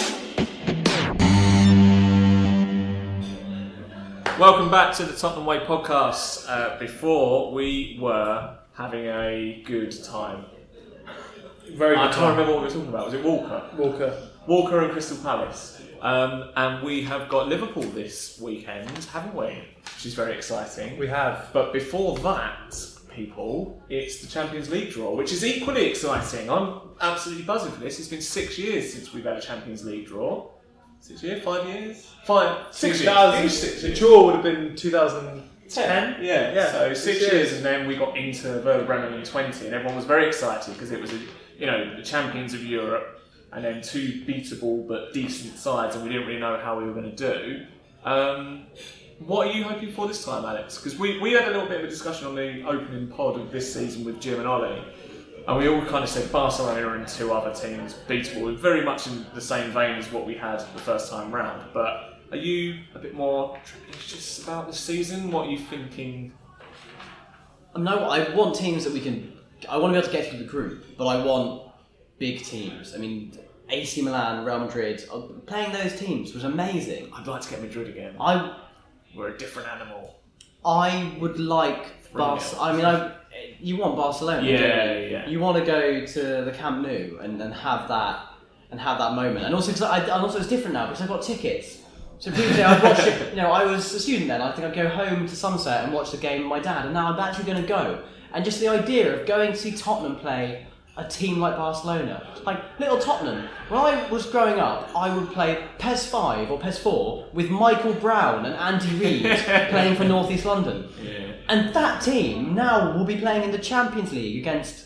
Welcome back to the Tottenham Way podcast. Uh, before, we were having a good time. Very good I can't time. remember what we were talking about. Was it Walker? Walker. Walker and Crystal Palace. Um, and we have got Liverpool this weekend, haven't we? Which is very exciting. We have. But before that, people, it's the Champions League draw, which is equally exciting. I'm absolutely buzzing for this. It's been six years since we've had a Champions League draw. Six years? Five years? Five. Six years. Six The years. draw would have been two thousand ten. Yeah, Yeah, so six six years. years, and then we got into Werder Bremen in twenty, and everyone was very excited because it was, a, you know, the champions of Europe, and then two beatable but decent sides, and we didn't really know how we were going to do. Um, what are you hoping for this time, Alex? Because we, we had a little bit of a discussion on the opening pod of this season with Jim and Ollie, and we all kind of said Barcelona and two other teams beatable, very much in the same vein as what we had the first time round. But are you a bit more trepidatious about this season? What are you thinking? No, I want teams that we can. I want to be able to get through the group, but I want big teams. I mean, A C Milan, Real Madrid, uh, playing those teams was amazing. I'd like to get Madrid again. I we're a different animal. I would like Bar- I mean, I, you want Barcelona, yeah, don't you? Yeah. You want to go to the Camp Nou and, and have that and have that moment. And also, cause I, and also it's different now because I've got tickets. So previously I'd watch it, you know, I was a student then, I think I'd go home to Somerset and watch the game with my dad, and now I'm actually going to go. And just the idea of going to see Tottenham play a team like Barcelona, like little Tottenham. When I was growing up, I would play P E S five or P E S four with Michael Brown and Andy Reid playing for North East London. Yeah. And that team now will be playing in the Champions League against...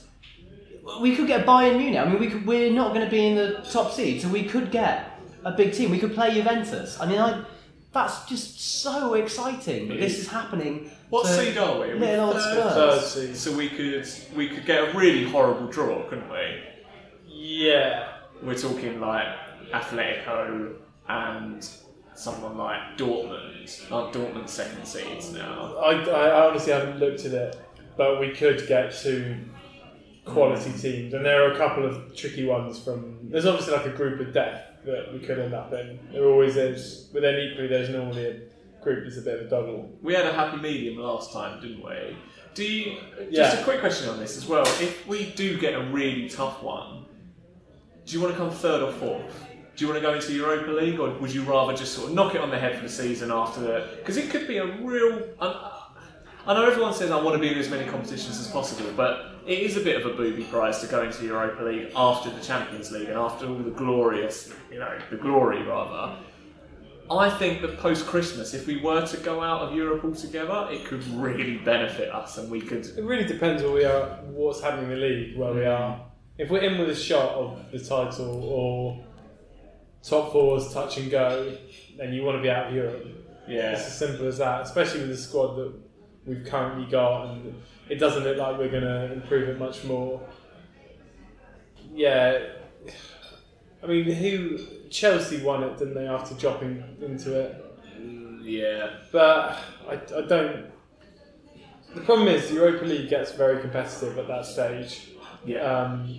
We could get Bayern Munich. I mean, we could, we're not going to be in the top seed, so we could get a big team. We could play Juventus. I mean, I, that's just so exciting that this is happening. What seed are we? Little old Spurs. Third seed. So we could we could get a really horrible draw, couldn't we? Yeah. We're talking like Atletico and someone like Dortmund. Aren't Dortmund second seeds now? I, I honestly haven't looked at it, but we could get two quality teams, and there are a couple of tricky ones from... There's obviously like a group of death that we could end up in. There always is, but then equally there's normally a group that's a bit of a double. We had a happy medium last time, didn't we? Do you, Yeah. just a quick question on this as well. If we do get a really tough one, do you want to come third or fourth? Do you want to go into Europa League, or would you rather just sort of knock it on the head for the season after the... Because it could be a real... I know everyone says I want to be in as many competitions as possible, but it is a bit of a booby prize to go into Europa League after the Champions League and after all the glorious, you know, the glory rather. I think that post-Christmas, if we were to go out of Europe altogether, it could really benefit us, and we could... It really depends where we are, what's happening in the league, where we are. If we're in with a shot of the title or top fours, touch and go, then you want to be out of Europe. Yeah. It's as simple as that, especially with the squad that we've currently got, and it doesn't look like we're going to improve it much more. Yeah, I mean, who Chelsea won it, didn't they, after dropping into it? Yeah. But I, I don't... The problem is the Europa League gets very competitive at that stage. Yeah. Um,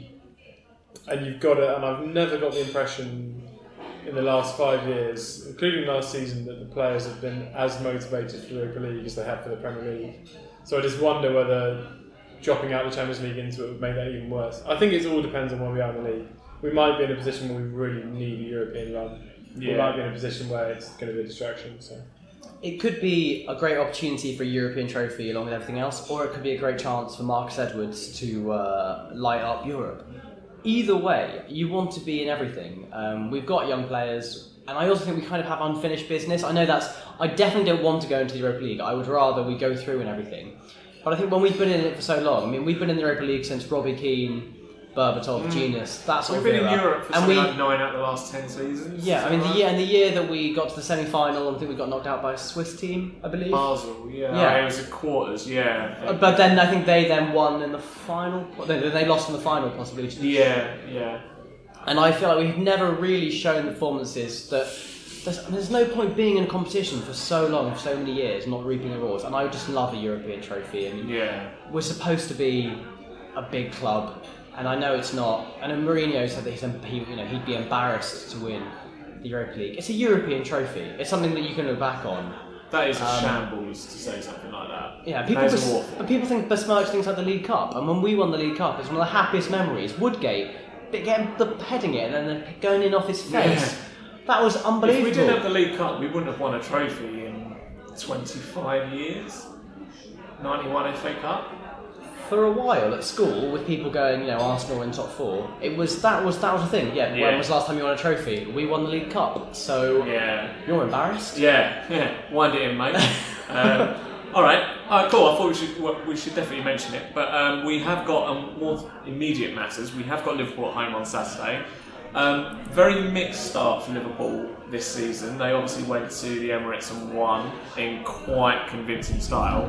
and you've got it, and I've never got the impression in the last five years, including last season, that the players have been as motivated for the Europa League as they have for the Premier League. So I just wonder whether dropping out the Champions League into it would make that even worse. I think it all depends on where we are in the league. We might be in a position where we really need a European run. Yeah. We might be in a position where it's going to be a distraction. So It could be a great opportunity for a European trophy along with everything else, or it could be a great chance for Marcus Edwards to uh, light up Europe. Either way, you want to be in everything. Um, we've got young players, and I also think we kind of have unfinished business. I know that's... I definitely don't want to go into the Europa League. I would rather we go through and everything. But I think when we've been in it for so long, I mean, we've been in the Europa League since Robbie Keane, Berbatov, mm. Genius, that sort We've of been era. in Europe for and something we, like nine out of the last ten seasons. Yeah, I mean, right? the year, and the year that we got to the semi-final, I think we got knocked out by a Swiss team, I believe. Basel, yeah. Yeah. It was in quarters, yeah. Uh, But then I think they then won in the final. Then they lost in the final, possibly. Yeah, yeah. And I feel like we've never really shown the performances that there's, there's no point being in a competition for so long, for so many years, not reaping rewards. And I would just love a European trophy. I mean, yeah. We're supposed to be a big club, and I know it's not. And Mourinho said that he's, he, you know, he'd be embarrassed to win the Europa League. It's a European trophy. It's something that you can look back on. That is a Um, shambles to say something like that. Yeah, people, That is bes- awful. and people think besmirch things like the League Cup. And when we won the League Cup, it's one of the happiest memories. Woodgate, getting the heading it and then going in off his face. Yeah. That was unbelievable. If we didn't have the League Cup, we wouldn't have won a trophy in twenty-five years. ninety-one F A Cup. For a while at school, with people going, you know, Arsenal in top four, it was that was that was the thing. Yeah, Yeah. when was the last time you won a trophy? We won the League Cup. So Yeah. you're embarrassed. Yeah, yeah. Wind it in, mate. um, all right. All right, cool. I thought we should well, we should definitely mention it. But um, we have got um, more immediate matters. We have got Liverpool at home on Saturday. Um, very mixed start for Liverpool this season. They obviously went to the Emirates and won in quite convincing style.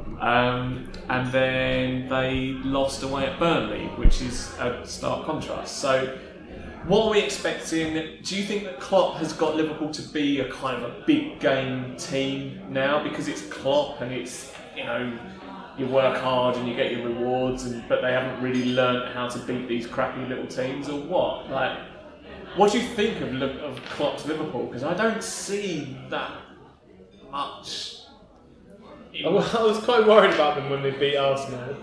Um, and then they lost away at Burnley, which is a stark contrast. So, what are we expecting? Do you think that Klopp has got Liverpool to be a kind of a big game team now because it's Klopp and it's, you know, you work hard and you get your rewards, and but they haven't really learnt how to beat these crappy little teams, or what? Like, what do you think of of Klopp's Liverpool? Because I don't see that. much. I was quite worried about them when they beat Arsenal.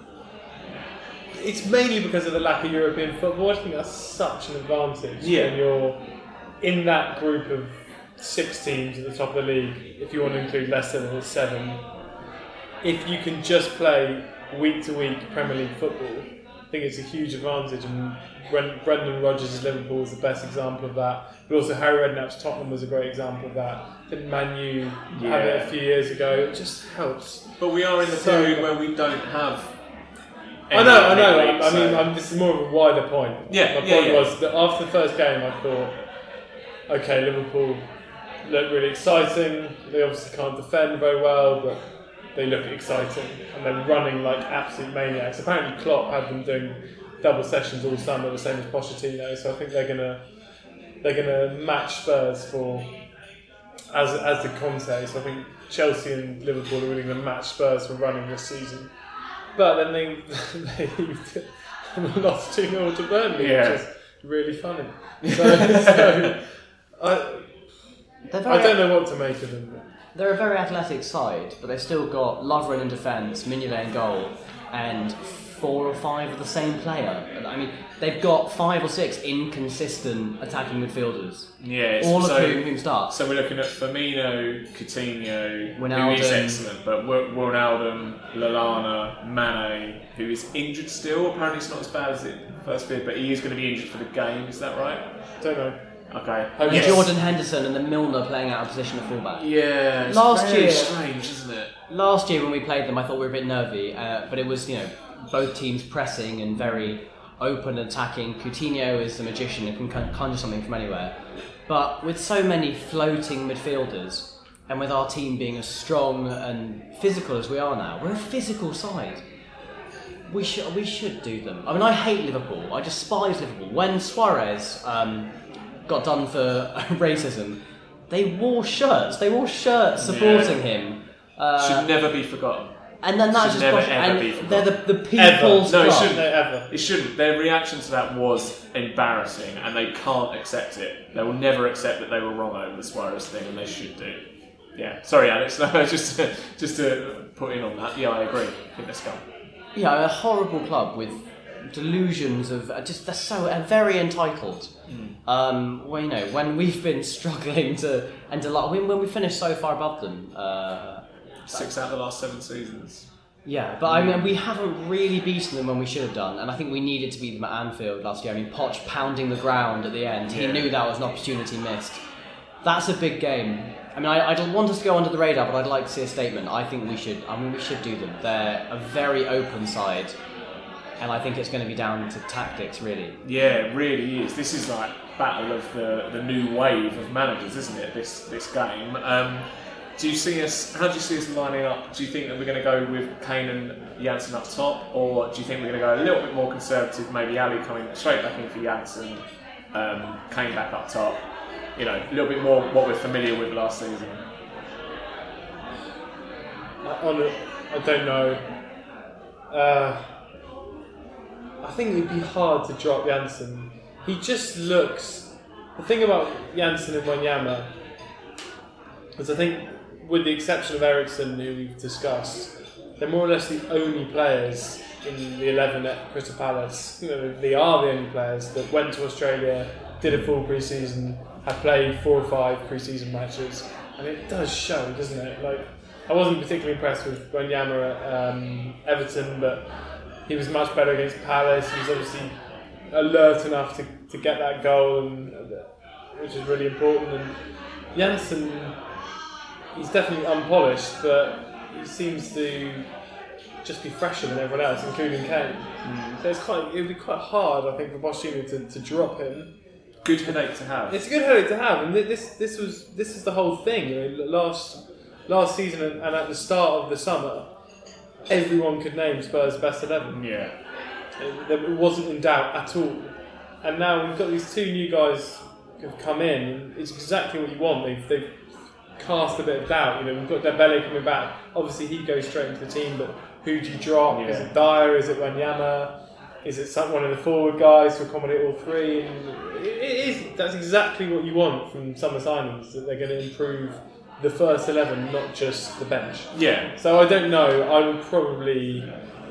It's mainly because of the lack of European football. I think that's such an advantage Yeah. when you're in that group of six teams at the top of the league. If you want to include Leicester, then it's seven. If you can just play week to week Premier League football, I think it's a huge advantage. And Brendan Rodgers' Liverpool is the best example of that. But also Harry Redknapp's Tottenham was a great example of that. Didn't Man U Yeah. have it a few years ago? It just helps. But we are in the So- period where we don't have. I know, I know. any league, I mean, so- I'm, this is more of a wider point. Yeah, My yeah, point yeah. was that after the first game, I thought, okay, Liverpool look really exciting. They obviously can't defend very well, but they look exciting, and they're running like absolute maniacs. Apparently, Klopp had them doing double sessions all summer, the same as Pochettino. So I think they're gonna they're gonna match Spurs for as as the Conte. So I think Chelsea and Liverpool are really gonna match Spurs for running this season. But then they they lost two nil to Burnley, Yeah. which is really funny. So, so I They're I very, don't know what to make of them. they're a very athletic side, but they've still got Lovren in defence, Mignolet in goal, and four or five of the same player. I mean, they've got five or six inconsistent attacking midfielders, Yeah, all of so, whom, whom start. So we're looking at Firmino, Coutinho, who Wijnaldum. is excellent, but Wi- Wijnaldum, Lallana, Mane, who is injured still. Apparently, it's not as bad as it first feared, but he is going to be injured for the game. Is that right? Don't know. Okay. Hope And Yes. Jordan Henderson and then Milner playing out of position at fullback. Yeah. It's Last very year- strange, isn't it? Last year when we played them, I thought we were a bit nervy, uh, but it was, you know, both teams pressing and very open attacking. Coutinho is the magician and can con- conjure something from anywhere. But with so many floating midfielders, and with our team being as strong and physical as we are now, we're a physical side. We should we should do them. I mean, I hate Liverpool. I despise Liverpool. When Suarez um, got done for racism, they wore shirts. They wore shirts supporting Yeah. him. Uh, Should never be forgotten. and then that's should just never, bosh- ever and be they're the, the Ever. people's No, it club. shouldn't. No, ever. It shouldn't. Their reaction to that was embarrassing, and they can't accept it. They will never accept that they were wrong over the Suarez thing, and they should do. Yeah. Sorry, Alex. No, just to, just to put in on that. Yeah, I agree. I think they're scum. Yeah, a horrible club with delusions of uh, just they're so uh, very entitled. Mm. Um, well, you know, when we've been struggling to and to when, when we finished so far above them. Uh, Six out of the last seven seasons. Yeah, but I mean, we haven't really beaten them when we should have done, and I think we needed to beat them at Anfield last year. I mean, Poch pounding the ground at the end, he Yeah. knew that was an opportunity missed. That's a big game. I mean, I, I don't want us to go under the radar, but I'd like to see a statement. I think we should. I mean, we should do them. They're a very open side, and I think it's going to be down to tactics, really. Yeah, it really is. This is like battle of the, the new wave of managers, isn't it? This this game. Um, do you see us? How do you see us lining up? Do you think that we're going to go with Kane and Janssen up top, or do you think we're going to go a little bit more conservative? Maybe Ali coming straight back in for Janssen, um, Kane back up top. You know, a little bit more what we're familiar with last season. I, on it, I don't know. Uh, I think it'd be hard to drop Janssen. He just looks. The thing about Janssen and Wanyama is, I think, with the exception of Ericsson, who we've discussed, they're more or less the only players in the eleven at Crystal Palace. You know, they are the only players that went to Australia, did a full pre-season, have played four or five pre-season matches, and it does show, doesn't it? Like, I wasn't particularly impressed with Wanyama at um, Everton, but he was much better against Palace. He was obviously alert enough to, to get that goal, and which is really important. And Janssen, he's definitely unpolished, but he seems to just be fresher than everyone else, including Kane. Mm. So it's quite, it would be quite hard, I think, for Pochettino to, to drop him. Good headache to have. It's a good headache to have, and this this was this is the whole thing. You know, last last season and at the start of the summer, everyone could name Spurs' best eleven. Yeah, it, it wasn't in doubt at all. And now we've got these two new guys who've come in, and it's exactly what you want. They've they've cast a bit of doubt. You know, we've got Dembele coming back. Obviously, he goes straight into the team, but who do you drop? Yeah. Is it Dyer? Is it Wanyama? Is it some, one of the forward guys to accommodate all three? And it, it is. That's exactly what you want from summer signings. That they're going to improve the first eleven, not just the bench. Yeah. So I don't know. I would probably,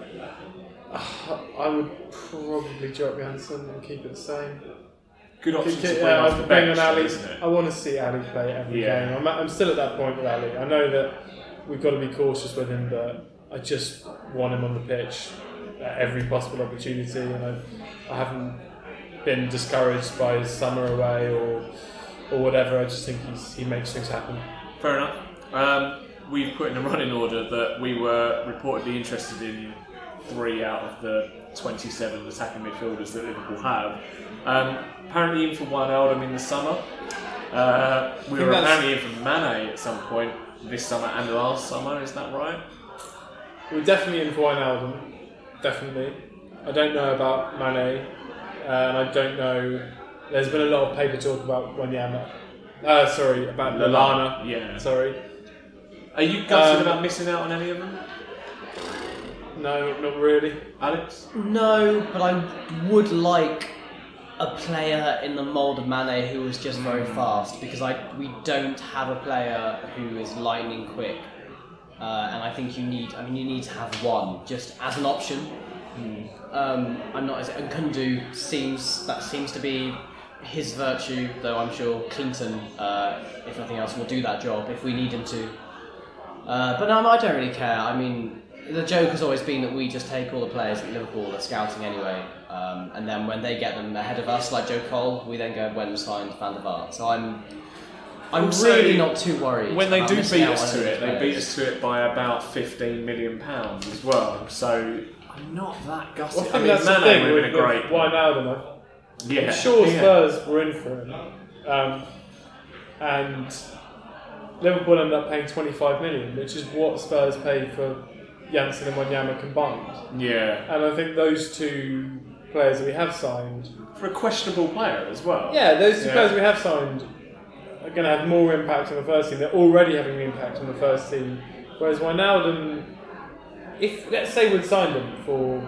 I would probably drop Janssen and keep it the same. Good option Keep, to keep, bring uh, off the bring bench, on Ali. isn't it? I want to see Ali play every Yeah. game. I'm, I'm still at that point with Ali. I know that we've got to be cautious with him, but I just want him on the pitch at every possible opportunity, and I, I haven't been discouraged by his summer away or or whatever. I just think he's, he makes things happen. Fair enough. Um, we've put in a running order that we were reportedly interested in three out of the twenty-seven attacking midfielders that Liverpool have. Um, apparently in for Wijnaldum in the summer. Uh, we were apparently in for Mane at some point this summer and last summer, is that right? We were definitely in for Wijnaldum, definitely. I don't know about Mane, uh, and I don't know. There's been a lot of paper talk about Wanyama. Uh, sorry, about Lallana. Yeah. Sorry. Are you gutted Um, about missing out on any of them? No, not really. Alex? No, but I would like a player in the mould of Mane who was just very fast, because I we don't have a player who is lightning quick, uh, and I think you need. I mean, you need to have one just as an option. Mm. Um, I'm not. And Kundu seems that seems to be his virtue, though I'm sure Clinton, uh, if nothing else, will do that job if we need him to. Uh, but no, I don't really care. I mean, the joke has always been that we just take all the players at Liverpool at scouting anyway, um, and then when they get them ahead of us, like Joe Cole, we then go and went and signed Van der Vaart. So I'm, I'm Also, really not too worried. When they about do missing beat out us on to any it, they players. beat us to it by about fifteen million pounds as well. So I'm not that gutted. Well, I think I mean, that's the Mane thing would with, have been a great. with Wijnaldum. Yeah, I'm sure yeah. Spurs were in for him, um, and Liverpool ended up paying twenty-five million, which is what Spurs paid for Janssen and Wanyama combined. Yeah. And I think those two players that we have signed, For a questionable player as well. yeah, those two Yeah. players we have signed are going to have more impact on the first team. They're already having an impact on the first team, whereas Wijnaldum, if let's say we'd signed him for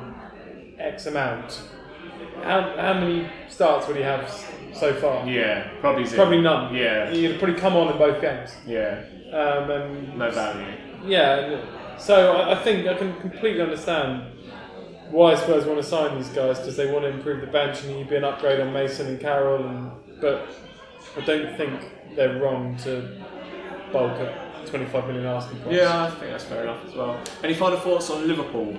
X amount, how how many starts would he have so far? Yeah, probably zero. Probably none. Yeah. He'd probably come on in both games. Yeah. Um, and No value. yeah, and so I, I think I can completely understand why Spurs want to sign these guys, because they want to improve the bench and you'd be an upgrade on Mason and Carroll. And, but I don't think they're wrong to bulk at twenty-five million Arsenal price. Yeah, I think that's fair enough as well. Any final thoughts on Liverpool?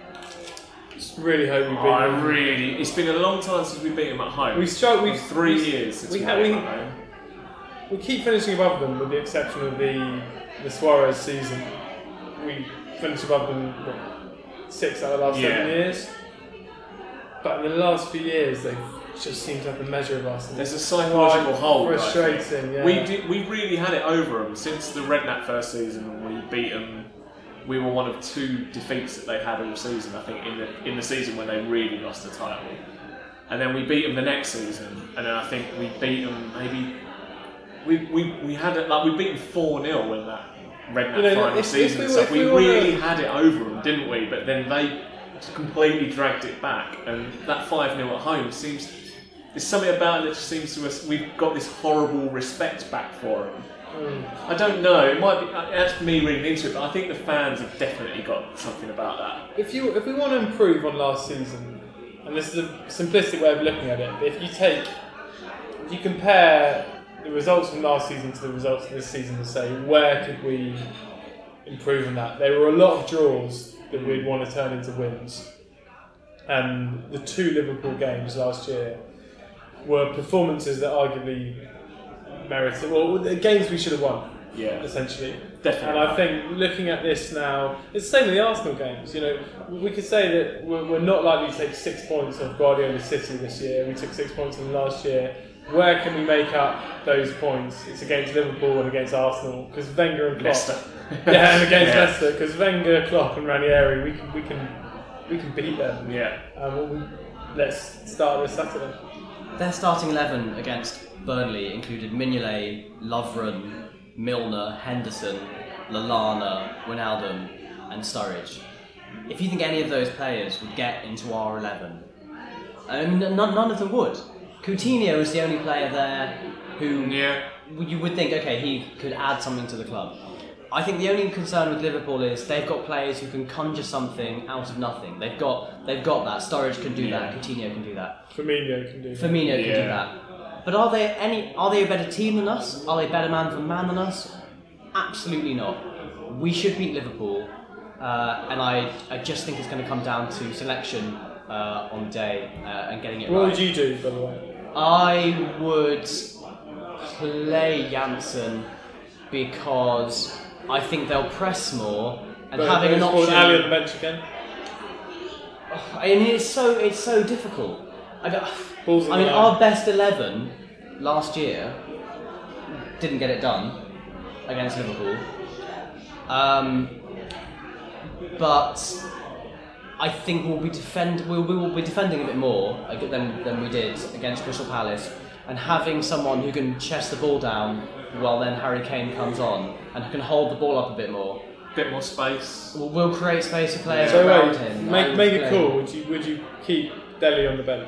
Just really hope we beat Oh, I them. really. It's been a long time since we beat them at home. We've struck. We've three we, years since we, we, ha- beat we, them at home. we keep finishing above them, with the exception of the the Suarez season. We finished above them what, six out of the last Yeah. seven years. But in the last few years, they've just seemed to have the measure of us. And There's a it's psychological quite hold. I Frustrating, think. yeah. We did, we really had it over them since the Redknapp first season when we beat them. We were one of two defeats that they had all season. I think in the in the season when they really lost the title, and then we beat them the next season, and then I think we beat them maybe. We we, we had it like we beat them four nil in that Redknapp You know, final if- season. if and we- stuff. if we we wanna- really had it over them, didn't we? But then they just completely dragged it back, and that five nil at home seems. There's something about it that just seems to us. We've got this horrible respect back for them. Mm. I don't know. It might be that's me reading into it, but I think the fans have definitely got something about that. If you if we want to improve on last season, and this is a simplistic way of looking at it, but if you take if you compare the results from last season to the results of this season and say where could we improve on that, there were a lot of draws that we'd want to turn into wins, and the two Liverpool games last year were performances that arguably merited, well, the games we should have won. Yeah, essentially. definitely. And I think looking at this now, it's the same with the Arsenal games. You know, we could say that we're, we're not likely to take six points off Guardiola City this year. We took six points from last year. Where can we make up those points? It's against Liverpool and against Arsenal, because Wenger and Klopp. Leicester. Yeah, and against Yeah. Leicester, because Wenger, Klopp, and Ranieri, we can we can we can beat them. Yeah. Um, well, we, let's start this Saturday. Their starting eleven against Burnley included Mignolet, Lovren, Milner, Henderson, Lallana, Wijnaldum and Sturridge. If you think any of those players would get into our eleven, I mean, none, none of them would. Coutinho is the only player there who Yeah. you would think, okay, he could add something to the club. I think the only concern with Liverpool is they've got players who can conjure something out of nothing. They've got they've got that. Sturridge can do Yeah. that. Coutinho can do that. Firmino can do that. Firmino can Yeah. do that. But are they any? Are they a better team than us? Are they better man for man than us? Absolutely not. We should beat Liverpool, uh, and I I just think it's going to come down to selection uh, on day uh, and getting it What right. would you do, by the way? I would play Janssen because I think they'll press more and But having an or option. Ali on the bench again. I mean, it's so it's so difficult. I, don't- Balls in I the mean, line. our best eleven last year didn't get it done against Liverpool. Um, but I think we'll be defend we'll, we will be defending a bit more than than we did against Crystal Palace, and having someone who can chest the ball down while then Harry Kane comes on and who can hold the ball up a bit more. Bit more space. We'll, we'll create space for players So around wait, him. I make would make it play- cool. Would you would you keep Dele on the bench?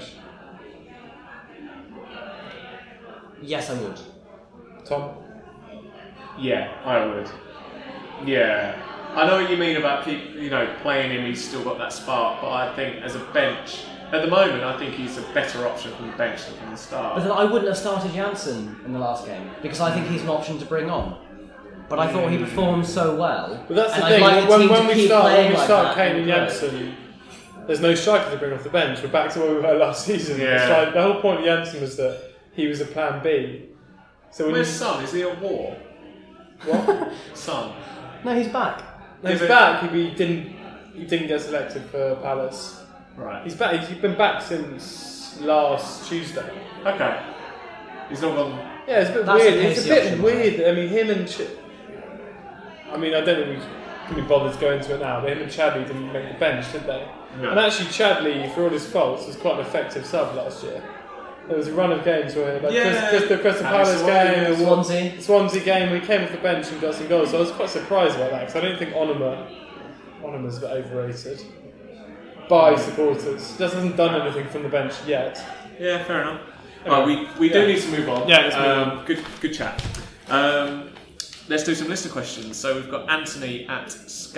Yes, I would. Tom? Yeah, I would. Yeah. I know what you mean about keep, you know, playing him, he's still got that spark, but I think as a bench, at the moment, I think he's a better option from the bench than from the But start. then I wouldn't have started Janssen in the last game because I think he's an option to bring on. But I thought he performed so well. But that's the and I'd thing. like the when team when to we keep start when playing we like start that Kane and grow. Janssen, there's no striker to bring off the bench. We're back to where we were last season. Yeah. It's like, the whole point of Janssen was that he was a plan B. So when Where's you, Son? Is he at war? what? Son. No, he's back. No, he's Yeah, but- back. He didn't. He didn't get selected for Palace. Right. He's back. He's been back since last Tuesday. Okay. He's not gone. Yeah, it's a bit That's weird. a It's a pacey bit option, weird. I mean, him and. Ch- I mean, I don't think we can be bothered to go into it now, but him and Chadley didn't make the bench, did they? No. And actually, Chadley, for all his faults, was quite an effective sub last year. There was a run of games where, like, Yeah. Chris, the Crystal Palace Palace away, game, the Swansea. Swansea game, we came off the bench and got some goals. So I was quite surprised about that because I don't think Onuma, Onuma's a bit overrated by supporters. Just hasn't done anything from the bench yet. Yeah, fair enough. Anyway, Right, we we do yeah. need to move on. Yeah, let's move um, on. Good good chat. Um, let's do some listener questions. So we've got Anthony at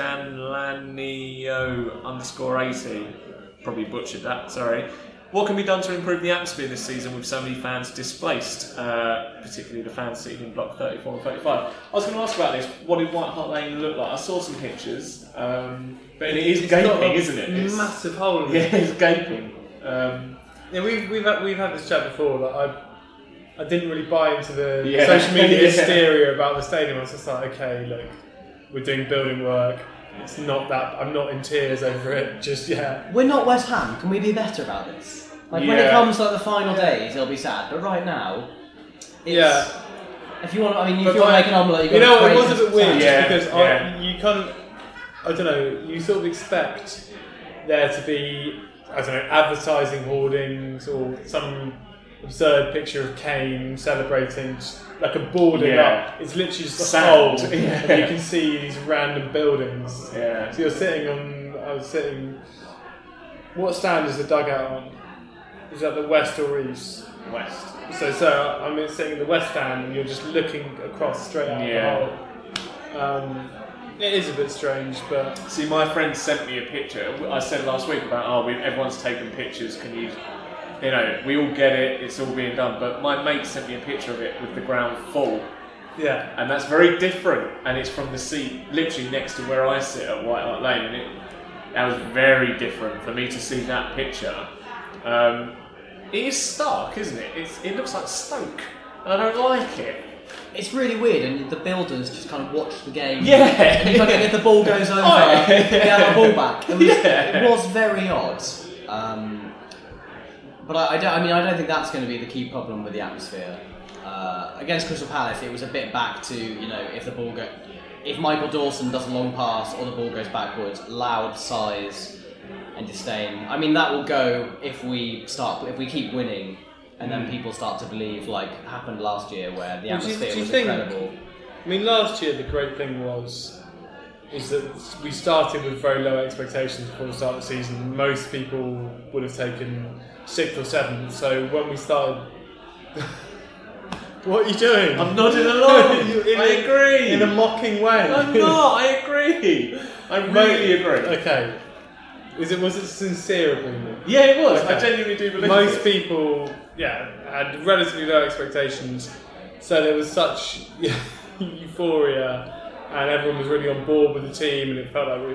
Scanlanio underscore eighty. Probably butchered that. Sorry. What can be done to improve the atmosphere this season with so many fans displaced, uh, particularly the fans sitting in block thirty-four and thirty-five? I was going to ask about this. What did White Hart Lane look like? I saw some pictures, um, but it is It's got gaping, a isn't it? It's, Massive hole in yeah, it. it's gaping. Um, Yeah, we've we've had, we've had this chat before. That I I didn't really buy into the Yeah. social media Yeah. hysteria about the stadium. I was just like, okay, look, we're doing building work. It's not that I'm not in tears over it just yet. We're not West Ham. Can we be better about this? Like when it Yeah. comes to like the final days, it'll be sad. But right now, it's, Yeah. If you want, I mean, if But you want to like, make an omelette, you've you got know, to it was praise a bit weird it. Yeah, just because yeah. I, you kind of, I don't know, you sort of expect there to be, I don't know, advertising hoardings or some absurd picture of Kane celebrating, just like a boarding Yeah. up. It's literally just a Sand. hole, Yeah. and you can see these random buildings. yeah. So you're sitting on, I was sitting, what stand is the dugout on? Is that the west or east? West. So, so I'm sitting in the west stand, and you're just looking across straight out Yeah. the hole. Um, it is a bit strange, but See, my friend sent me a picture. I said last week about, oh, we, everyone's taking pictures. Can you, you know, we all get it. It's all being done. But my mate sent me a picture of it with the ground full, yeah, and that's very different. And it's from the seat literally next to where I sit at White Hart Lane, and it that was very different for me to see that picture. Um, it is stark, isn't it? It's, it looks like Stoke, and I don't like it. It's really weird, and the builders just kind of watch the game. Yeah. And you kind of, if the ball goes over, Oh, yeah. they have the ball back. It was, Yeah. it was very odd. Um, but I, I don't. I mean, I don't think that's going to be the key problem with the atmosphere. Uh, against Crystal Palace, it was a bit back to, you know, if the ball go, if Michael Dawson does a long pass or the ball goes backwards, loud sighs and disdain. I mean, that will go if we start, if we keep winning. And then people start to believe, like happened last year, where the Well, do you- atmosphere do you was think- incredible. I mean, last year the great thing was is that we started with very low expectations before the start of the season. Most people would have taken sixth or seventh. So when we started, What are you doing? I'm nodding along. in I a, agree. In a mocking way. I'm not. I agree. I really agree. Okay. Is it was it sincere agreement? Yeah, it was. Okay. I genuinely do believe Most it. people, yeah, had relatively low expectations, so there was such euphoria, and everyone was really on board with the team, and it felt like we.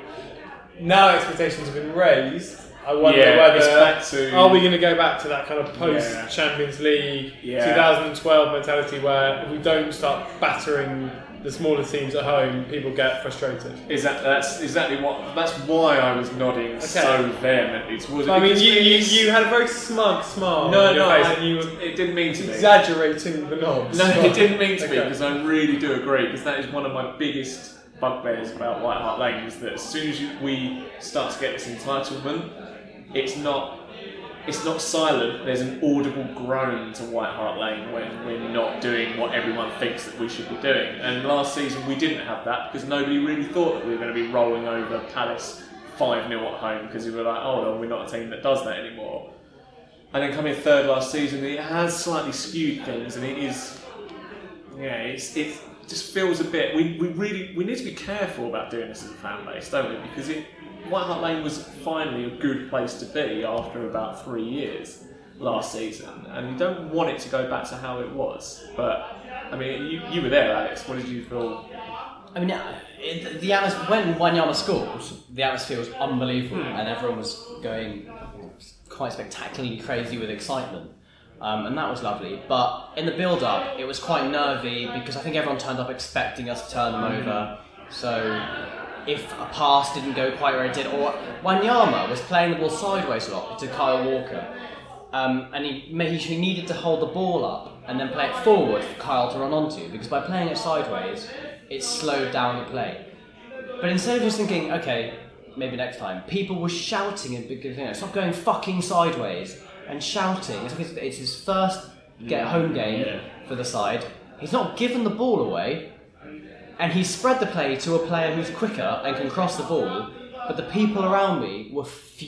Now expectations have been raised. I wonder Yeah, whether it's back to- are we going to go back to that kind of post Yeah. Champions League Yeah. twenty twelve mentality where if we don't start battering the smaller teams at home, people get frustrated. Is that that's exactly what? That's why I was nodding so vehemently towards it. I mean, because you, you, it's- you had a very smug smile No, on your no, face, I- and you were it didn't mean to be. exaggerating the nods. No, it didn't mean to be, Okay. because I really do agree, because that is one of my biggest bugbears about White Hart Lane, is that as soon as you, we start to get this entitlement, it's not it's not silent, there's an audible groan to White Hart Lane when we're not doing what everyone thinks that we should be doing. And last season we didn't have that, because nobody really thought that we were going to be rolling over Palace five nil at home, because we were like, oh no, we're not a team that does that anymore. And then coming third last season, it has slightly skewed things, and it is, yeah, it's it just feels a bit. We, we really we need to be careful about doing this as a fan base, don't we? Because it, White Hart Lane was finally a good place to be after about three years last season, and you don't want it to go back to how it was. But I mean, you, you were there, Alex. What did you feel? I mean, it, the atmosphere, when Wanyama scored, the atmosphere was unbelievable, Hmm. and everyone was going quite spectacularly crazy with excitement, um, and that was lovely. But in the build-up, it was quite nervy, because I think everyone turned up expecting us to turn them over. So if a pass didn't go quite where it did, or Wanyama was playing the ball sideways a lot to Kyle Walker, um, and he, he needed to hold the ball up and then play it forward for Kyle to run onto, because by playing it sideways, it slowed down the play. But instead of just thinking, okay, maybe next time, people were shouting and because you know, stop going fucking sideways and shouting. It's, it's his first get home game Yeah. for the side. He's not given the ball away, and he spread the play to a player who's quicker and can cross the ball. But the people around me were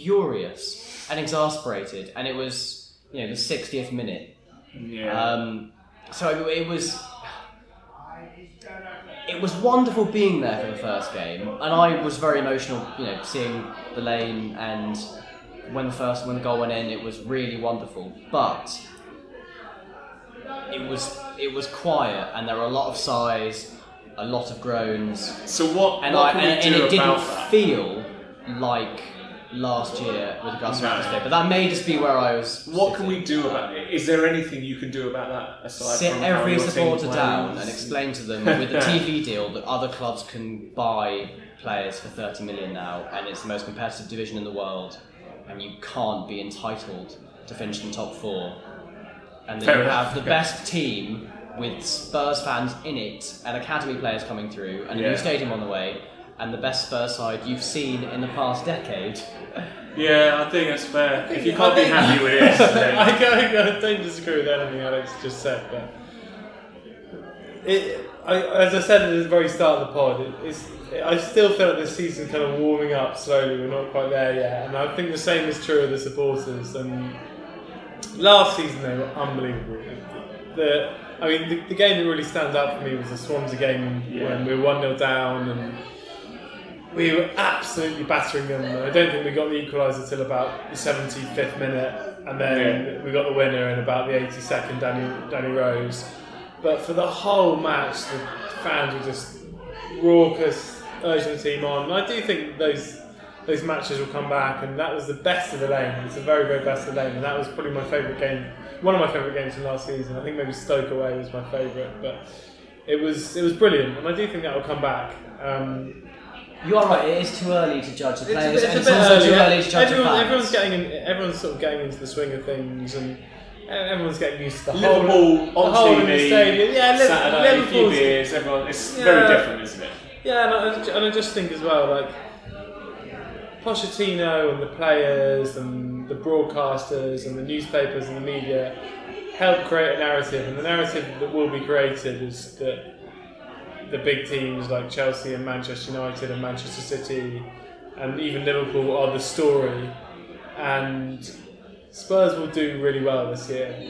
furious and exasperated, and it was, you know, the sixtieth minute. Yeah. Um, so it, it was. It was wonderful being there for the first game, and I was very emotional, you know, seeing the lane, and when the first when the goal went in, it was really wonderful. But it was it was quiet, and there were a lot of sighs, a lot of groans. So what? And what I can and, we and do it didn't about that? feel like last year with regards to No. atmosphere, but that may just be where I was. What can sitting. we do about it? Is there anything you can do about that aside Sit from how every your team supporter plays? down and explain to them with the T V deal that other clubs can buy players for thirty million now, and it's the most competitive division in the world, and you can't be entitled to finish in top four, and then Fair you enough. have the best team with Spurs fans in it and academy players coming through and a Yeah. new stadium on the way, and the best Spurs side you've seen in the past decade. Yeah, I think that's fair. If you I can't be think- happy with it, then I, don't, I don't disagree with anything Alex just said, but it, I, as I said at the very start of the pod, it, it's, I still feel like this season kind of warming up slowly. We're not quite there yet, and I think the same is true of the supporters. And last season they were unbelievable. The, I mean, the, the game that really stands out for me was the Swansea game Yeah. when we were one nil down and we were absolutely battering them. I don't think we got the equaliser till about the seventy-fifth minute, and then Yeah. we got the winner in about the eighty-second, Danny, Danny Rose. But for the whole match, the fans were just raucous, urging the team on. And I do think those those matches will come back, and that was the best of the lane. It's the very, very best of the lane, and that was probably my favourite game, one of my favourite games from last season. I think maybe Stoke away was my favourite, but it was it was brilliant, and I do think that will come back. Um, You are right, it is too early to judge the It's a players, bit, and it's it's a bit also early. too early to judge Everyone, the fans. everyone's getting in, everyone's sort of getting into the swing of things, and everyone's getting used to the Liverpool whole, on the whole T in the V, stadium. Yeah, Liv- Saturday, a few Liverpool's- beers, everyone. It's Yeah. very different, isn't it? Yeah, and I, and I just think as well, like Pochettino and the players and the broadcasters and the newspapers and the media help create a narrative, and the narrative that will be created is that the big teams like Chelsea and Manchester United and Manchester City and even Liverpool are the story, and Spurs will do really well this year.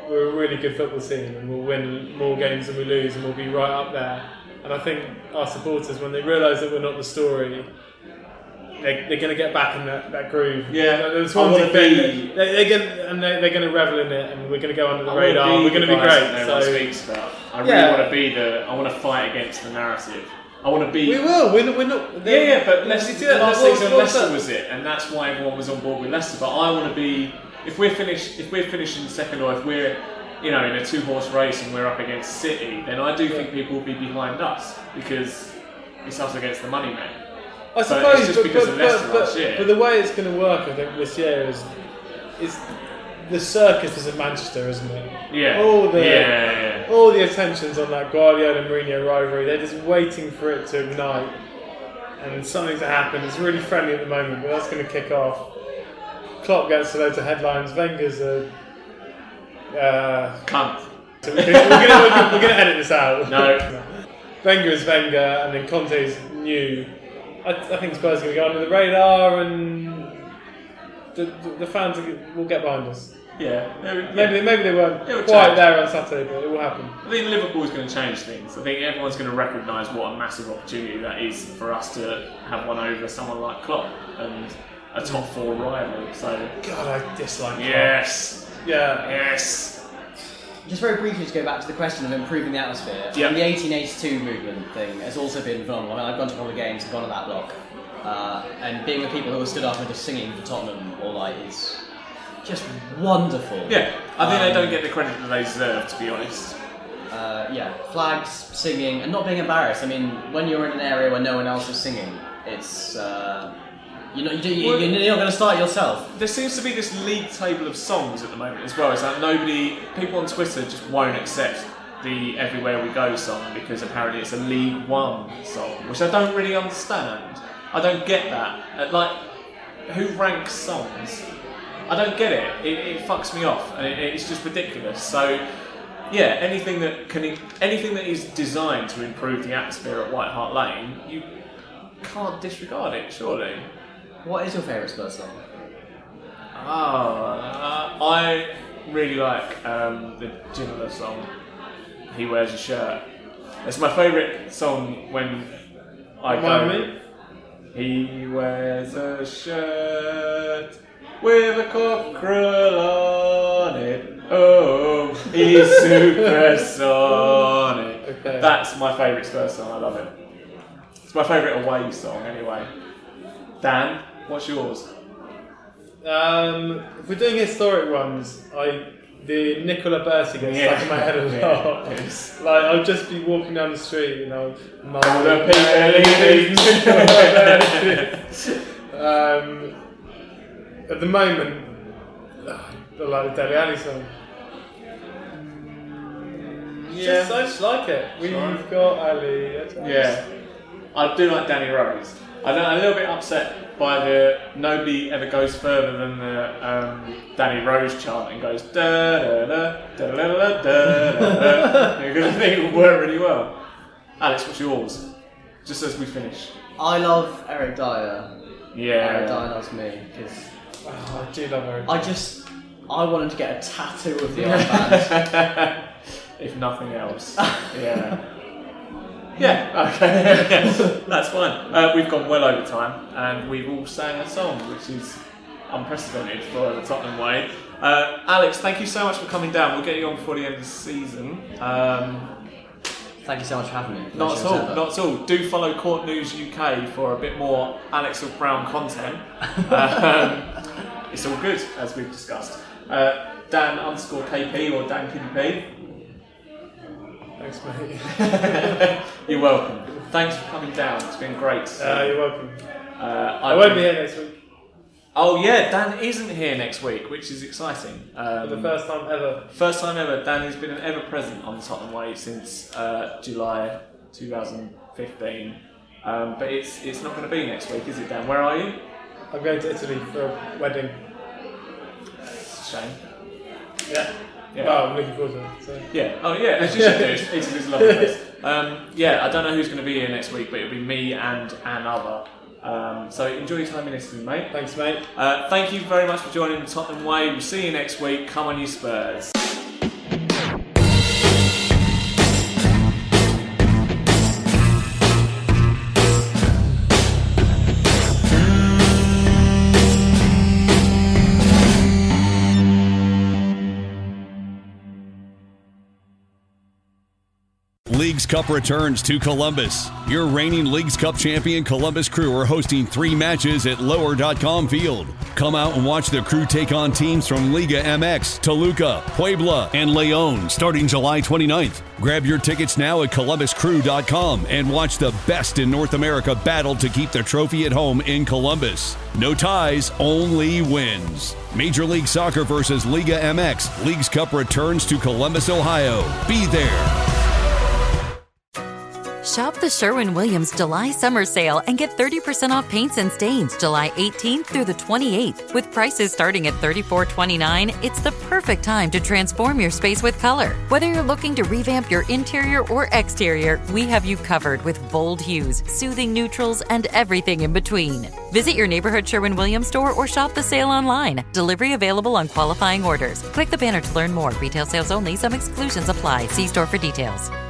we're a really good football team and we'll win more games than we lose and we'll be right up there. And I think our supporters, when they realise that we're not the story, they, they're going to get back in that, that groove. Yeah, the Swansea thing, they, they're going and they, they're going to revel in it, and we're going to go under the I radar. We're going to be great. Everyone So speaks about. I really Yeah. want to be the. I want to fight against the narrative. I want to be. we will. We're not. We're not Yeah, yeah, but Leicester, You see that? last What's- season what's Leicester that? was it, and that's why everyone was on board with Leicester. But I want to be. If we're finished, if we're finishing second, or if we're, you know, in a two-horse race and we're up against City, then I do think people will be behind us because it's us against the money man. I it's suppose, just but, because but, of Leicester but, last but, year. but the way it's going to work, I think, this year is is the circus is in Manchester, isn't it? Yeah. All the yeah, yeah. all the attention's on that Guardiola and Mourinho rivalry. They're just waiting for it to ignite and something to happen. It's really friendly at the moment, but that's going to kick off. Klopp gets loads of headlines. Wenger's a uh, Cunt. so we're going we're to edit this out. No. Wenger is Wenger, and then Conte's new. I, I think Spurs are going to go under the radar, and the, the, the fans will get behind us. Yeah. yeah. Maybe maybe they weren't It will quite change. there on Saturday, but it will happen. I think Liverpool is going to change things. I think everyone's going to recognise what a massive opportunity that is for us to have one over someone like Klopp and a top four rival. So God, I dislike Klopp. yes, Yeah. yes. Just very briefly to go back to the question of improving the atmosphere. Yeah. And the eighteen eighty-two movement thing has also been phenomenal. I mean, I've gone to a couple of games and gone to that block. Uh, and being with people who are stood up and just singing for Tottenham all night is just wonderful. Yeah, I think Um, they don't get the credit that they deserve, to be honest. Uh, yeah, flags, singing, and not being embarrassed. I mean, when you're in an area where no one else is singing, it's uh, you know you, you, Well, you're not going to start yourself. There seems to be this league table of songs at the moment as well. It's like nobody, people on Twitter just won't accept the Everywhere We Go song because apparently it's a League One song, which I don't really understand. I don't get that. Uh, Like, who ranks songs? I don't get it. It, it fucks me off, and it, it's just ridiculous. So, yeah, anything that can, anything that is designed to improve the atmosphere at White Hart Lane, you can't disregard it, surely. What is your favourite Spurs song? Oh, uh, I really like um, the Ginola song, He Wears a Shirt. It's my favourite song when I go... Remind me? He wears a shirt with a cockerel on it. Oh, he's supersonic. Okay. That's my favourite Spurs song, I love it. It's my favourite away song anyway. Dan, what's yours? Um, if we're doing historic ones, I the Nicola Berti gets Yeah. stuck in my head a Yeah. lot. Yes. Like I'll just be walking down the street, you know, All the people um, at the moment, I like the Dele Alli song. Yeah. Just, I just like it. We've Sure. got Ali. that's nice. Yeah, I do like Danny Rose. I'm a little bit upset by the nobody ever goes further than the um, Danny Rose chant and goes da da da da da da da da because I think it would work really well. Alex, what's yours? Just as we finish. I love Eric Dyer. Eric Yeah. Dyer loves me because Oh, I do love her. I just I wanted to get a tattoo of the armband. If nothing else. Yeah. Yeah, okay. That's fine. Uh, we've gone well over time and we've all sang a song, which is unprecedented for the Tottenham way. Uh, Alex, thank you so much for coming down. We'll get you on before the end of the season. Um, Thank you so much for having me. not at Pleasure all, as ever. not at all. Do follow Court News U K for a bit more Alex of Brown content. Um, it's all good, as we've discussed. Uh, Dan underscore K P or Dan K P. Thanks, mate. You're welcome. Thanks for coming down. It's been great. Uh, you're welcome. Uh, I won't be here next week. Oh yeah, Dan isn't here next week, which is exciting. Um, For the first time ever. first time ever. Dan has been ever present on the Tottenham Way since uh, July twenty fifteen. Um, but it's it's not going to be next week, is it, Dan? Where are you? I'm going to Italy for a wedding. It's a shame. Yeah. Yeah. Well, I'm looking forward to it. So. Yeah. Oh yeah. As you should do. Italy's a lovely place. Um, yeah. I don't know who's going to be here next week, but it'll be me and another. Um, so enjoy your time in Italy, mate. Thanks, mate. Uh, thank you very much for joining the Tottenham Way. We'll see you next week. Come on, you Spurs. Leagues Cup returns to Columbus. Your reigning Leagues Cup champion Columbus Crew are hosting three matches at lower dot com Field. Come out and watch the Crew take on teams from Liga M X, Toluca, Puebla, and León starting July twenty-ninth. Grab your tickets now at columbus crew dot com and watch the best in North America battle to keep the trophy at home in Columbus. No ties, only wins. Major League Soccer versus Liga M X. Leagues Cup returns to Columbus, Ohio. Be there. Shop the Sherwin-Williams July Summer Sale and get thirty percent off paints and stains July eighteenth through the twenty-eighth. With prices starting at thirty-four twenty-nine, it's the perfect time to transform your space with color. Whether you're looking to revamp your interior or exterior, we have you covered with bold hues, soothing neutrals, and everything in between. Visit your neighborhood Sherwin-Williams store or shop the sale online. Delivery available on qualifying orders. Click the banner to learn more. Retail sales only. Some exclusions apply. See store for details.